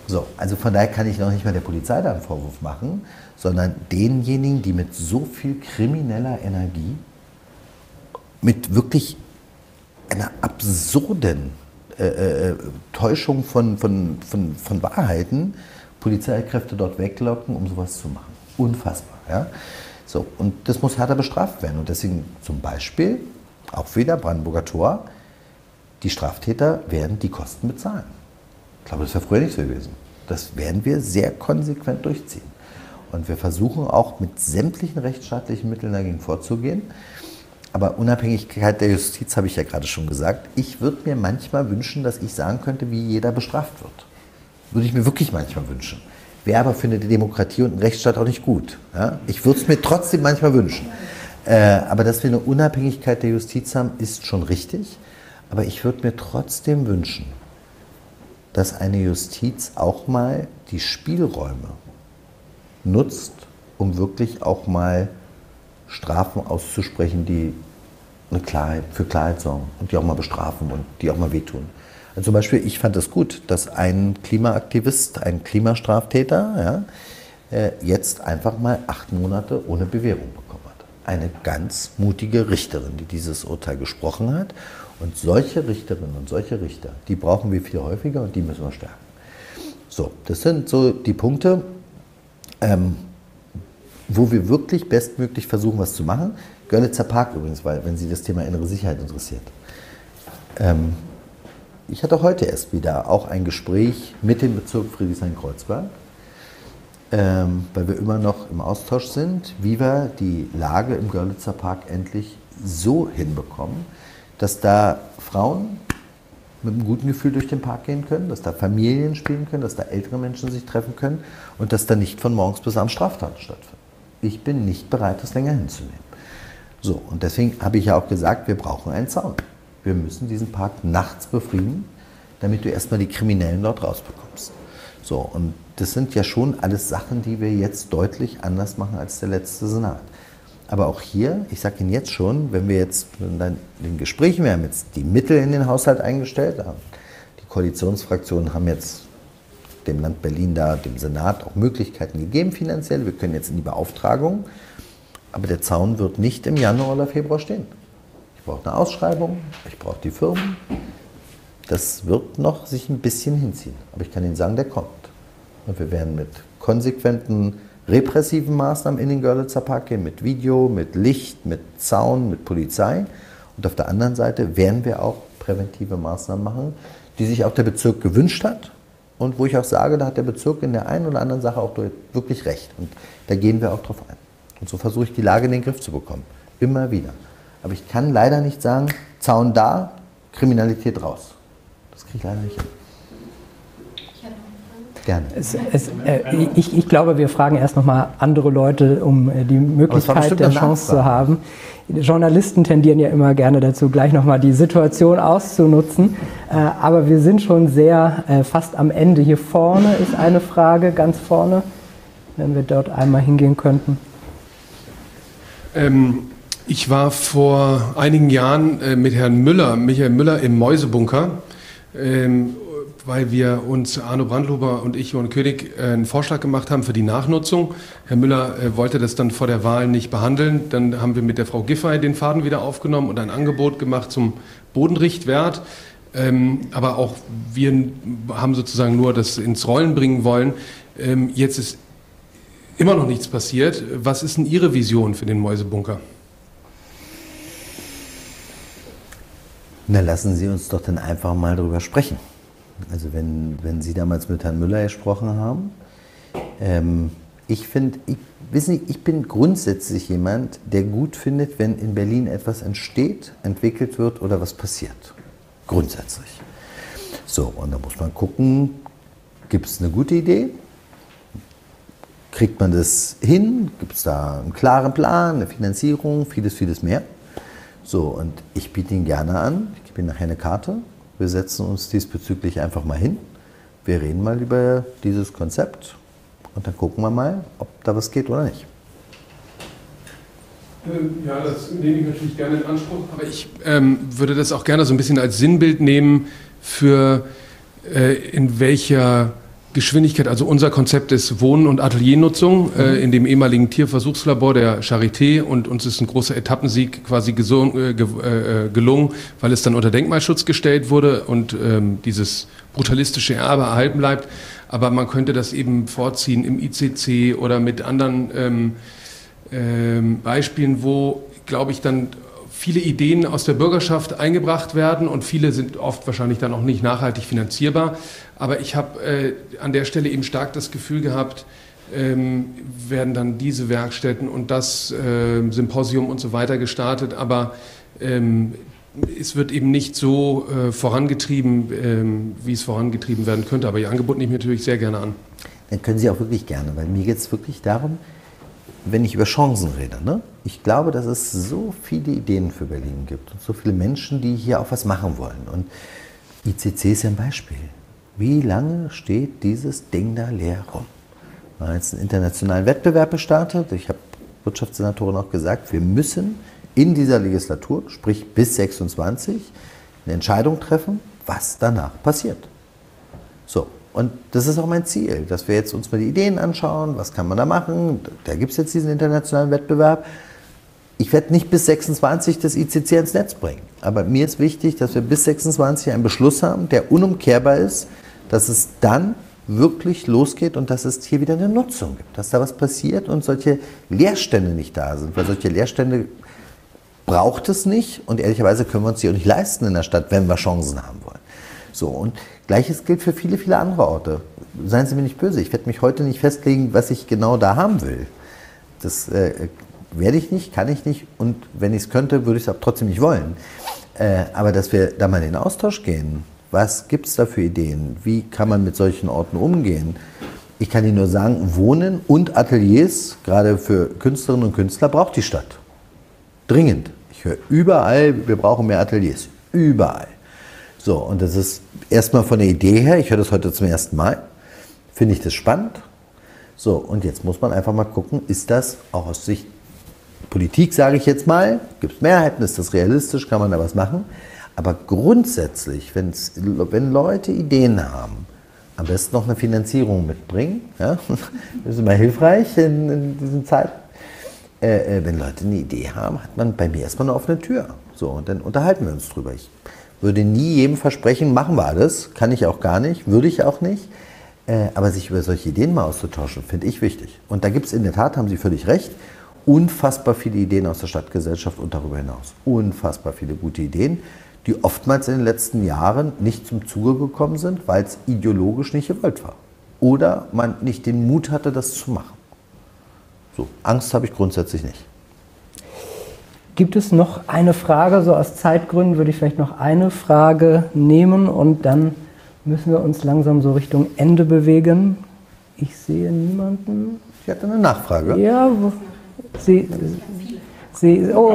So, also von daher kann ich noch nicht mal der Polizei da einen Vorwurf machen, sondern denjenigen, die mit so viel krimineller Energie, mit wirklich einer absurden Täuschung von Wahrheiten, Polizeikräfte dort weglocken, um sowas zu machen. Unfassbar. Ja? So, und das muss härter bestraft werden. Und deswegen zum Beispiel, auch wieder Brandenburger Tor, die Straftäter werden die Kosten bezahlen. Ich glaube, das wäre früher nicht so gewesen. Das werden wir sehr konsequent durchziehen. Und wir versuchen auch mit sämtlichen rechtsstaatlichen Mitteln dagegen vorzugehen. Aber Unabhängigkeit der Justiz habe ich ja gerade schon gesagt. Ich würde mir manchmal wünschen, dass ich sagen könnte, wie jeder bestraft wird. Würde ich mir wirklich manchmal wünschen. Wäre aber für eine Demokratie und einen Rechtsstaat auch nicht gut. Ja? Ich würde es mir trotzdem manchmal wünschen. Aber dass wir eine Unabhängigkeit der Justiz haben, ist schon richtig. Aber ich würde mir trotzdem wünschen, dass eine Justiz auch mal die Spielräume nutzt, um wirklich auch mal Strafen auszusprechen, die für Klarheit sorgen und die auch mal bestrafen und die auch mal wehtun. Also zum Beispiel, ich fand es gut, dass ein Klimaaktivist, ein Klimastraftäter, jetzt einfach mal 8 Monate ohne Bewährung bekommen hat. Eine ganz mutige Richterin, die dieses Urteil gesprochen hat. Und solche Richterinnen und solche Richter, die brauchen wir viel häufiger und die müssen wir stärken. So, das sind so die Punkte, wo wir wirklich bestmöglich versuchen, was zu machen. Görlitzer Park übrigens, weil, wenn Sie das Thema innere Sicherheit interessiert. Ich hatte heute erst wieder auch ein Gespräch mit dem Bezirk Friedrichshain-Kreuzberg, weil wir immer noch im Austausch sind, wie wir die Lage im Görlitzer Park endlich so hinbekommen, dass da Frauen mit einem guten Gefühl durch den Park gehen können, dass da Familien spielen können, dass da ältere Menschen sich treffen können und dass da nicht von morgens bis abends Straftaten stattfinden. Ich bin nicht bereit, das länger hinzunehmen. So, und deswegen habe ich ja auch gesagt, wir brauchen einen Zaun. Wir müssen diesen Park nachts befrieden, damit du erstmal die Kriminellen dort rausbekommst. So, und das sind ja schon alles Sachen, die wir jetzt deutlich anders machen als der letzte Senat. Aber auch hier, ich sage Ihnen jetzt schon, wenn wir jetzt in den Gesprächen, wir haben jetzt die Mittel in den Haushalt eingestellt, die Koalitionsfraktionen haben jetzt dem Land Berlin da, dem Senat auch Möglichkeiten gegeben finanziell, wir können jetzt in die Beauftragung, aber der Zaun wird nicht im Januar oder Februar stehen. Ich brauche eine Ausschreibung, ich brauche die Firmen, das wird noch sich ein bisschen hinziehen, aber ich kann Ihnen sagen, der kommt. Und wir werden mit konsequenten repressiven Maßnahmen in den Görlitzer Park gehen, mit Video, mit Licht, mit Zaun, mit Polizei. Und auf der anderen Seite werden wir auch präventive Maßnahmen machen, die sich auch der Bezirk gewünscht hat und wo ich auch sage, da hat der Bezirk in der einen oder anderen Sache auch wirklich recht. Und da gehen wir auch drauf ein. Und so versuche ich die Lage in den Griff zu bekommen. Immer wieder. Aber ich kann leider nicht sagen, Zaun da, Kriminalität raus. Das kriege ich leider nicht hin. Gerne. Ich glaube, wir fragen erst nochmal andere Leute, um die Möglichkeit der Chance zu haben. Journalisten tendieren ja immer gerne dazu, gleich nochmal die Situation auszunutzen. Aber wir sind schon sehr fast am Ende. Hier vorne ist eine Frage, ganz vorne, wenn wir dort einmal hingehen könnten. Ich war vor einigen Jahren mit Herrn Müller, Michael Müller, im Mäusebunker. Weil wir uns, Arno Brandhuber und ich, Johann König, einen Vorschlag gemacht haben für die Nachnutzung. Herr Müller wollte das dann vor der Wahl nicht behandeln. Dann haben wir mit der Frau Giffey den Faden wieder aufgenommen und ein Angebot gemacht zum Bodenrichtwert. Aber auch wir haben sozusagen nur das ins Rollen bringen wollen. Jetzt ist immer noch nichts passiert. Was ist denn Ihre Vision für den Mäusebunker? Na, lassen Sie uns doch dann einfach mal drüber sprechen. Also wenn Sie damals mit Herrn Müller gesprochen haben, ich bin grundsätzlich jemand, der gut findet, wenn in Berlin etwas entsteht, entwickelt wird oder was passiert. Grundsätzlich. So, und da muss man gucken, gibt es eine gute Idee? Kriegt man das hin? Gibt es da einen klaren Plan, eine Finanzierung, vieles, vieles mehr? So, und ich biete Ihnen gerne an, ich gebe Ihnen nachher eine Karte. Wir setzen uns diesbezüglich einfach mal hin. Wir reden mal über dieses Konzept und dann gucken wir mal, ob da was geht oder nicht. Ja, das nehme ich natürlich gerne in Anspruch, aber ich würde das auch gerne so ein bisschen als Sinnbild nehmen für in welcher Geschwindigkeit, also unser Konzept ist Wohnen und Ateliernutzung in dem ehemaligen Tierversuchslabor der Charité, und uns ist ein großer Etappensieg quasi gelungen, weil es dann unter Denkmalschutz gestellt wurde und dieses brutalistische Erbe erhalten bleibt. Aber man könnte das eben vorziehen im ICC oder mit anderen Beispielen, wo, glaube ich, dann viele Ideen aus der Bürgerschaft eingebracht werden, und viele sind oft wahrscheinlich dann auch nicht nachhaltig finanzierbar. Aber ich habe an der Stelle eben stark das Gefühl gehabt, werden dann diese Werkstätten und das Symposium und so weiter gestartet, aber es wird eben nicht so vorangetrieben, wie es vorangetrieben werden könnte. Aber Ihr Angebot nehme ich natürlich sehr gerne an. Dann können Sie auch wirklich gerne, weil mir geht es wirklich darum, wenn ich über Chancen rede, ne? Ich glaube, dass es so viele Ideen für Berlin gibt und so viele Menschen, die hier auch was machen wollen. Und ICC ist ja ein Beispiel. Wie lange steht dieses Ding da leer rum? Wir haben jetzt einen internationalen Wettbewerb gestartet. Ich habe Wirtschaftssenatorin auch gesagt, wir müssen in dieser Legislatur, sprich bis 26, eine Entscheidung treffen, was danach passiert. So. Und das ist auch mein Ziel, dass wir jetzt uns mal die Ideen anschauen, was kann man da machen. Da gibt es jetzt diesen internationalen Wettbewerb. Ich werde nicht bis 26 das ICC ins Netz bringen. Aber mir ist wichtig, dass wir bis 26 einen Beschluss haben, der unumkehrbar ist, dass es dann wirklich losgeht und dass es hier wieder eine Nutzung gibt. Dass da was passiert und solche Leerstände nicht da sind. Weil solche Leerstände braucht es nicht. Und ehrlicherweise können wir uns die auch nicht leisten in der Stadt, wenn wir Chancen haben wollen. So, und Gleiches gilt für viele, viele andere Orte. Seien Sie mir nicht böse, ich werde mich heute nicht festlegen, was ich genau da haben will. Das werde ich nicht, kann ich nicht, und wenn ich es könnte, würde ich es auch trotzdem nicht wollen. Aber dass wir da mal in den Austausch gehen, was gibt es da für Ideen, wie kann man mit solchen Orten umgehen? Ich kann Ihnen nur sagen, Wohnen und Ateliers, gerade für Künstlerinnen und Künstler, braucht die Stadt. Dringend. Ich höre überall, wir brauchen mehr Ateliers. Überall. So, und das ist erstmal von der Idee her, ich höre das heute zum ersten Mal, finde ich das spannend. So, und jetzt muss man einfach mal gucken, ist das auch aus Sicht Politik, sage ich jetzt mal, gibt es Mehrheiten, ist das realistisch, kann man da was machen? Aber grundsätzlich, wenn Leute Ideen haben, am besten noch eine Finanzierung mitbringen, ja? Das ist immer hilfreich in diesen Zeiten. Wenn Leute eine Idee haben, hat man bei mir erstmal eine offene Tür. So, und dann unterhalten wir uns drüber. Ich würde nie jedem versprechen, machen wir alles, kann ich auch gar nicht, würde ich auch nicht. Aber sich über solche Ideen mal auszutauschen, finde ich wichtig. Und da gibt es in der Tat, haben Sie völlig recht, unfassbar viele Ideen aus der Stadtgesellschaft und darüber hinaus. Unfassbar viele gute Ideen, die oftmals in den letzten Jahren nicht zum Zuge gekommen sind, weil es ideologisch nicht gewollt war. Oder man nicht den Mut hatte, das zu machen. So, Angst habe ich grundsätzlich nicht. Gibt es noch eine Frage? So aus Zeitgründen würde ich vielleicht noch eine Frage nehmen und dann müssen wir uns langsam so Richtung Ende bewegen. Ich sehe niemanden. Ich hatte eine Nachfrage. Ja, oh.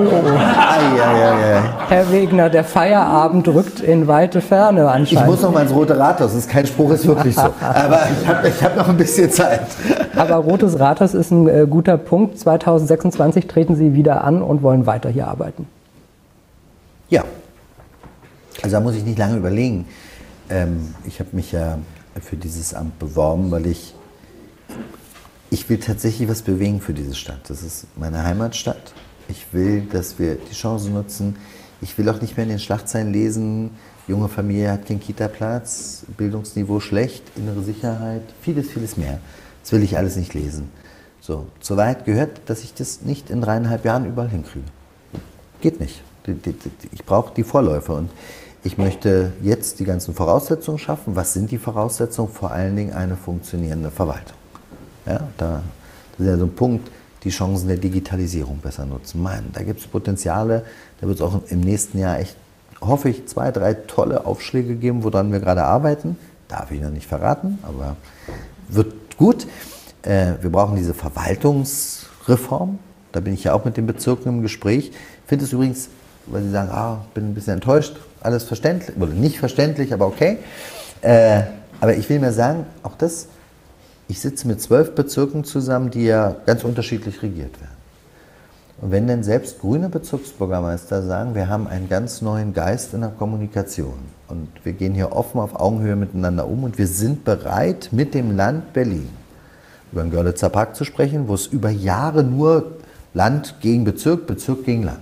Herr Wegner, der Feierabend rückt in weite Ferne anscheinend. Ich muss noch mal ins Rote Rathaus, das ist kein Spruch, ist wirklich so. Aber ich hab noch ein bisschen Zeit. Aber Rotes Rathaus ist ein guter Punkt. 2026 treten Sie wieder an und wollen weiter hier arbeiten. Ja, also da muss ich nicht lange überlegen. Ich habe mich ja für dieses Amt beworben, weil ich will tatsächlich was bewegen für diese Stadt. Das ist meine Heimatstadt. Ich will, dass wir die Chance nutzen. Ich will auch nicht mehr in den Schlagzeilen lesen, junge Familie hat keinen Kita-Platz, Bildungsniveau schlecht, innere Sicherheit, vieles, vieles mehr. Das will ich alles nicht lesen. So, zur Wahrheit gehört, dass ich das nicht in 3,5 Jahren überall hinkriege. Geht nicht. Ich brauche die Vorläufer und ich möchte jetzt die ganzen Voraussetzungen schaffen. Was sind die Voraussetzungen? Vor allen Dingen eine funktionierende Verwaltung. Ja, das ist ja so ein Punkt, die Chancen der Digitalisierung besser nutzen. Da gibt es Potenziale, da wird es auch im nächsten Jahr echt, hoffe ich, 2, 3 tolle Aufschläge geben, woran wir gerade arbeiten. Darf ich noch nicht verraten, aber wird gut. Wir brauchen diese Verwaltungsreform, da bin ich ja auch mit den Bezirken im Gespräch. Ich finde es übrigens, weil Sie sagen, bin ein bisschen enttäuscht, alles verständlich, oder nicht verständlich, aber okay. Aber ich will mir sagen, auch das, ich sitze mit 12 Bezirken zusammen, die ja ganz unterschiedlich regiert werden. Und wenn denn selbst grüne Bezirksbürgermeister sagen, wir haben einen ganz neuen Geist in der Kommunikation und wir gehen hier offen auf Augenhöhe miteinander um und wir sind bereit, mit dem Land Berlin über den Görlitzer Park zu sprechen, wo es über Jahre nur Land gegen Bezirk, Bezirk gegen Land.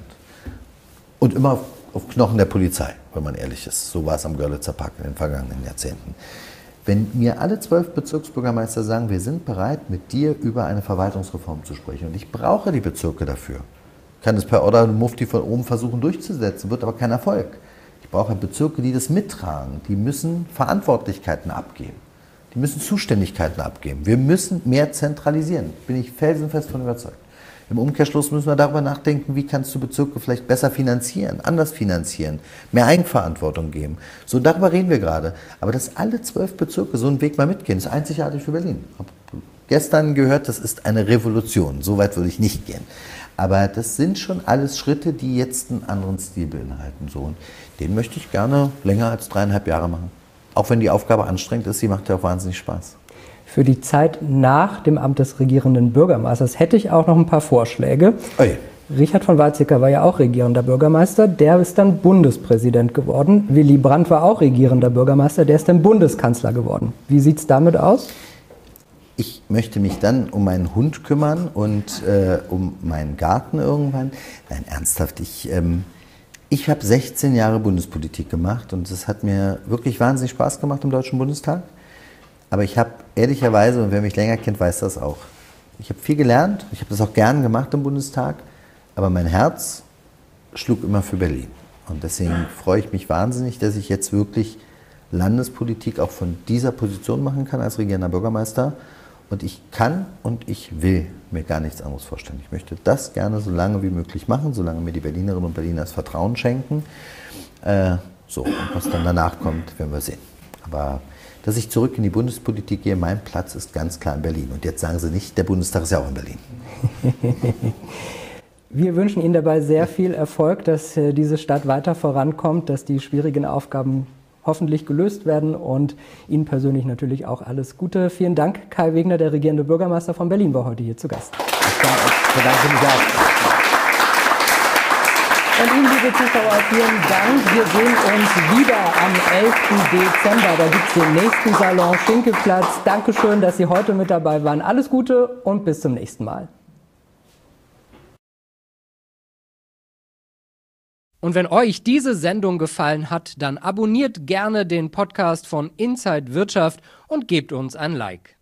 Und immer auf Knochen der Polizei, wenn man ehrlich ist. So war es am Görlitzer Park in den vergangenen Jahrzehnten. Wenn mir alle 12 Bezirksbürgermeister sagen, wir sind bereit, mit dir über eine Verwaltungsreform zu sprechen und ich brauche die Bezirke dafür, kann das per Order Mufti von oben versuchen durchzusetzen, wird aber kein Erfolg. Ich brauche Bezirke, die das mittragen. Die müssen Verantwortlichkeiten abgeben. Die müssen Zuständigkeiten abgeben. Wir müssen mehr zentralisieren. Bin ich felsenfest von überzeugt. Im Umkehrschluss müssen wir darüber nachdenken, wie kannst du Bezirke vielleicht besser finanzieren, anders finanzieren, mehr Eigenverantwortung geben. So, darüber reden wir gerade. Aber dass alle 12 Bezirke so einen Weg mal mitgehen, ist einzigartig für Berlin. Ich habe gestern gehört, das ist eine Revolution. So weit würde ich nicht gehen. Aber das sind schon alles Schritte, die jetzt einen anderen Stil beinhalten. So, und den möchte ich gerne länger als 3,5 Jahre machen. Auch wenn die Aufgabe anstrengend ist, sie macht ja auch wahnsinnig Spaß. Für die Zeit nach dem Amt des regierenden Bürgermeisters hätte ich auch noch ein paar Vorschläge. Oje. Richard von Weizsäcker war ja auch regierender Bürgermeister, der ist dann Bundespräsident geworden. Willy Brandt war auch regierender Bürgermeister, der ist dann Bundeskanzler geworden. Wie sieht es damit aus? Ich möchte mich dann um meinen Hund kümmern und um meinen Garten irgendwann. Nein, ernsthaft, ich habe 16 Jahre Bundespolitik gemacht und es hat mir wirklich wahnsinnig Spaß gemacht im Deutschen Bundestag. Aber ich habe ehrlicherweise, und wer mich länger kennt, weiß das auch, ich habe viel gelernt, ich habe das auch gern gemacht im Bundestag, aber mein Herz schlug immer für Berlin. Und deswegen freue ich mich wahnsinnig, dass ich jetzt wirklich Landespolitik auch von dieser Position machen kann als regierender Bürgermeister. Und ich kann und ich will mir gar nichts anderes vorstellen. Ich möchte das gerne so lange wie möglich machen, solange mir die Berlinerinnen und Berliner das Vertrauen schenken. Und was dann danach kommt, werden wir sehen. Aber dass ich zurück in die Bundespolitik gehe, mein Platz ist ganz klar in Berlin. Und jetzt sagen Sie nicht, der Bundestag ist ja auch in Berlin. Wir wünschen Ihnen dabei sehr viel Erfolg, dass diese Stadt weiter vorankommt, dass die schwierigen Aufgaben hoffentlich gelöst werden und Ihnen persönlich natürlich auch alles Gute. Vielen Dank, Kai Wegner, der regierende Bürgermeister von Berlin, war heute hier zu Gast. Ich bedanke mich auch. Und Ihnen, liebe Zuschauer, vielen Dank. Wir sehen uns wieder am 11. Dezember. Da gibt es den nächsten Salon Schinkelplatz. Dankeschön, dass Sie heute mit dabei waren. Alles Gute und bis zum nächsten Mal. Und wenn euch diese Sendung gefallen hat, dann abonniert gerne den Podcast von Inside Wirtschaft und gebt uns ein Like.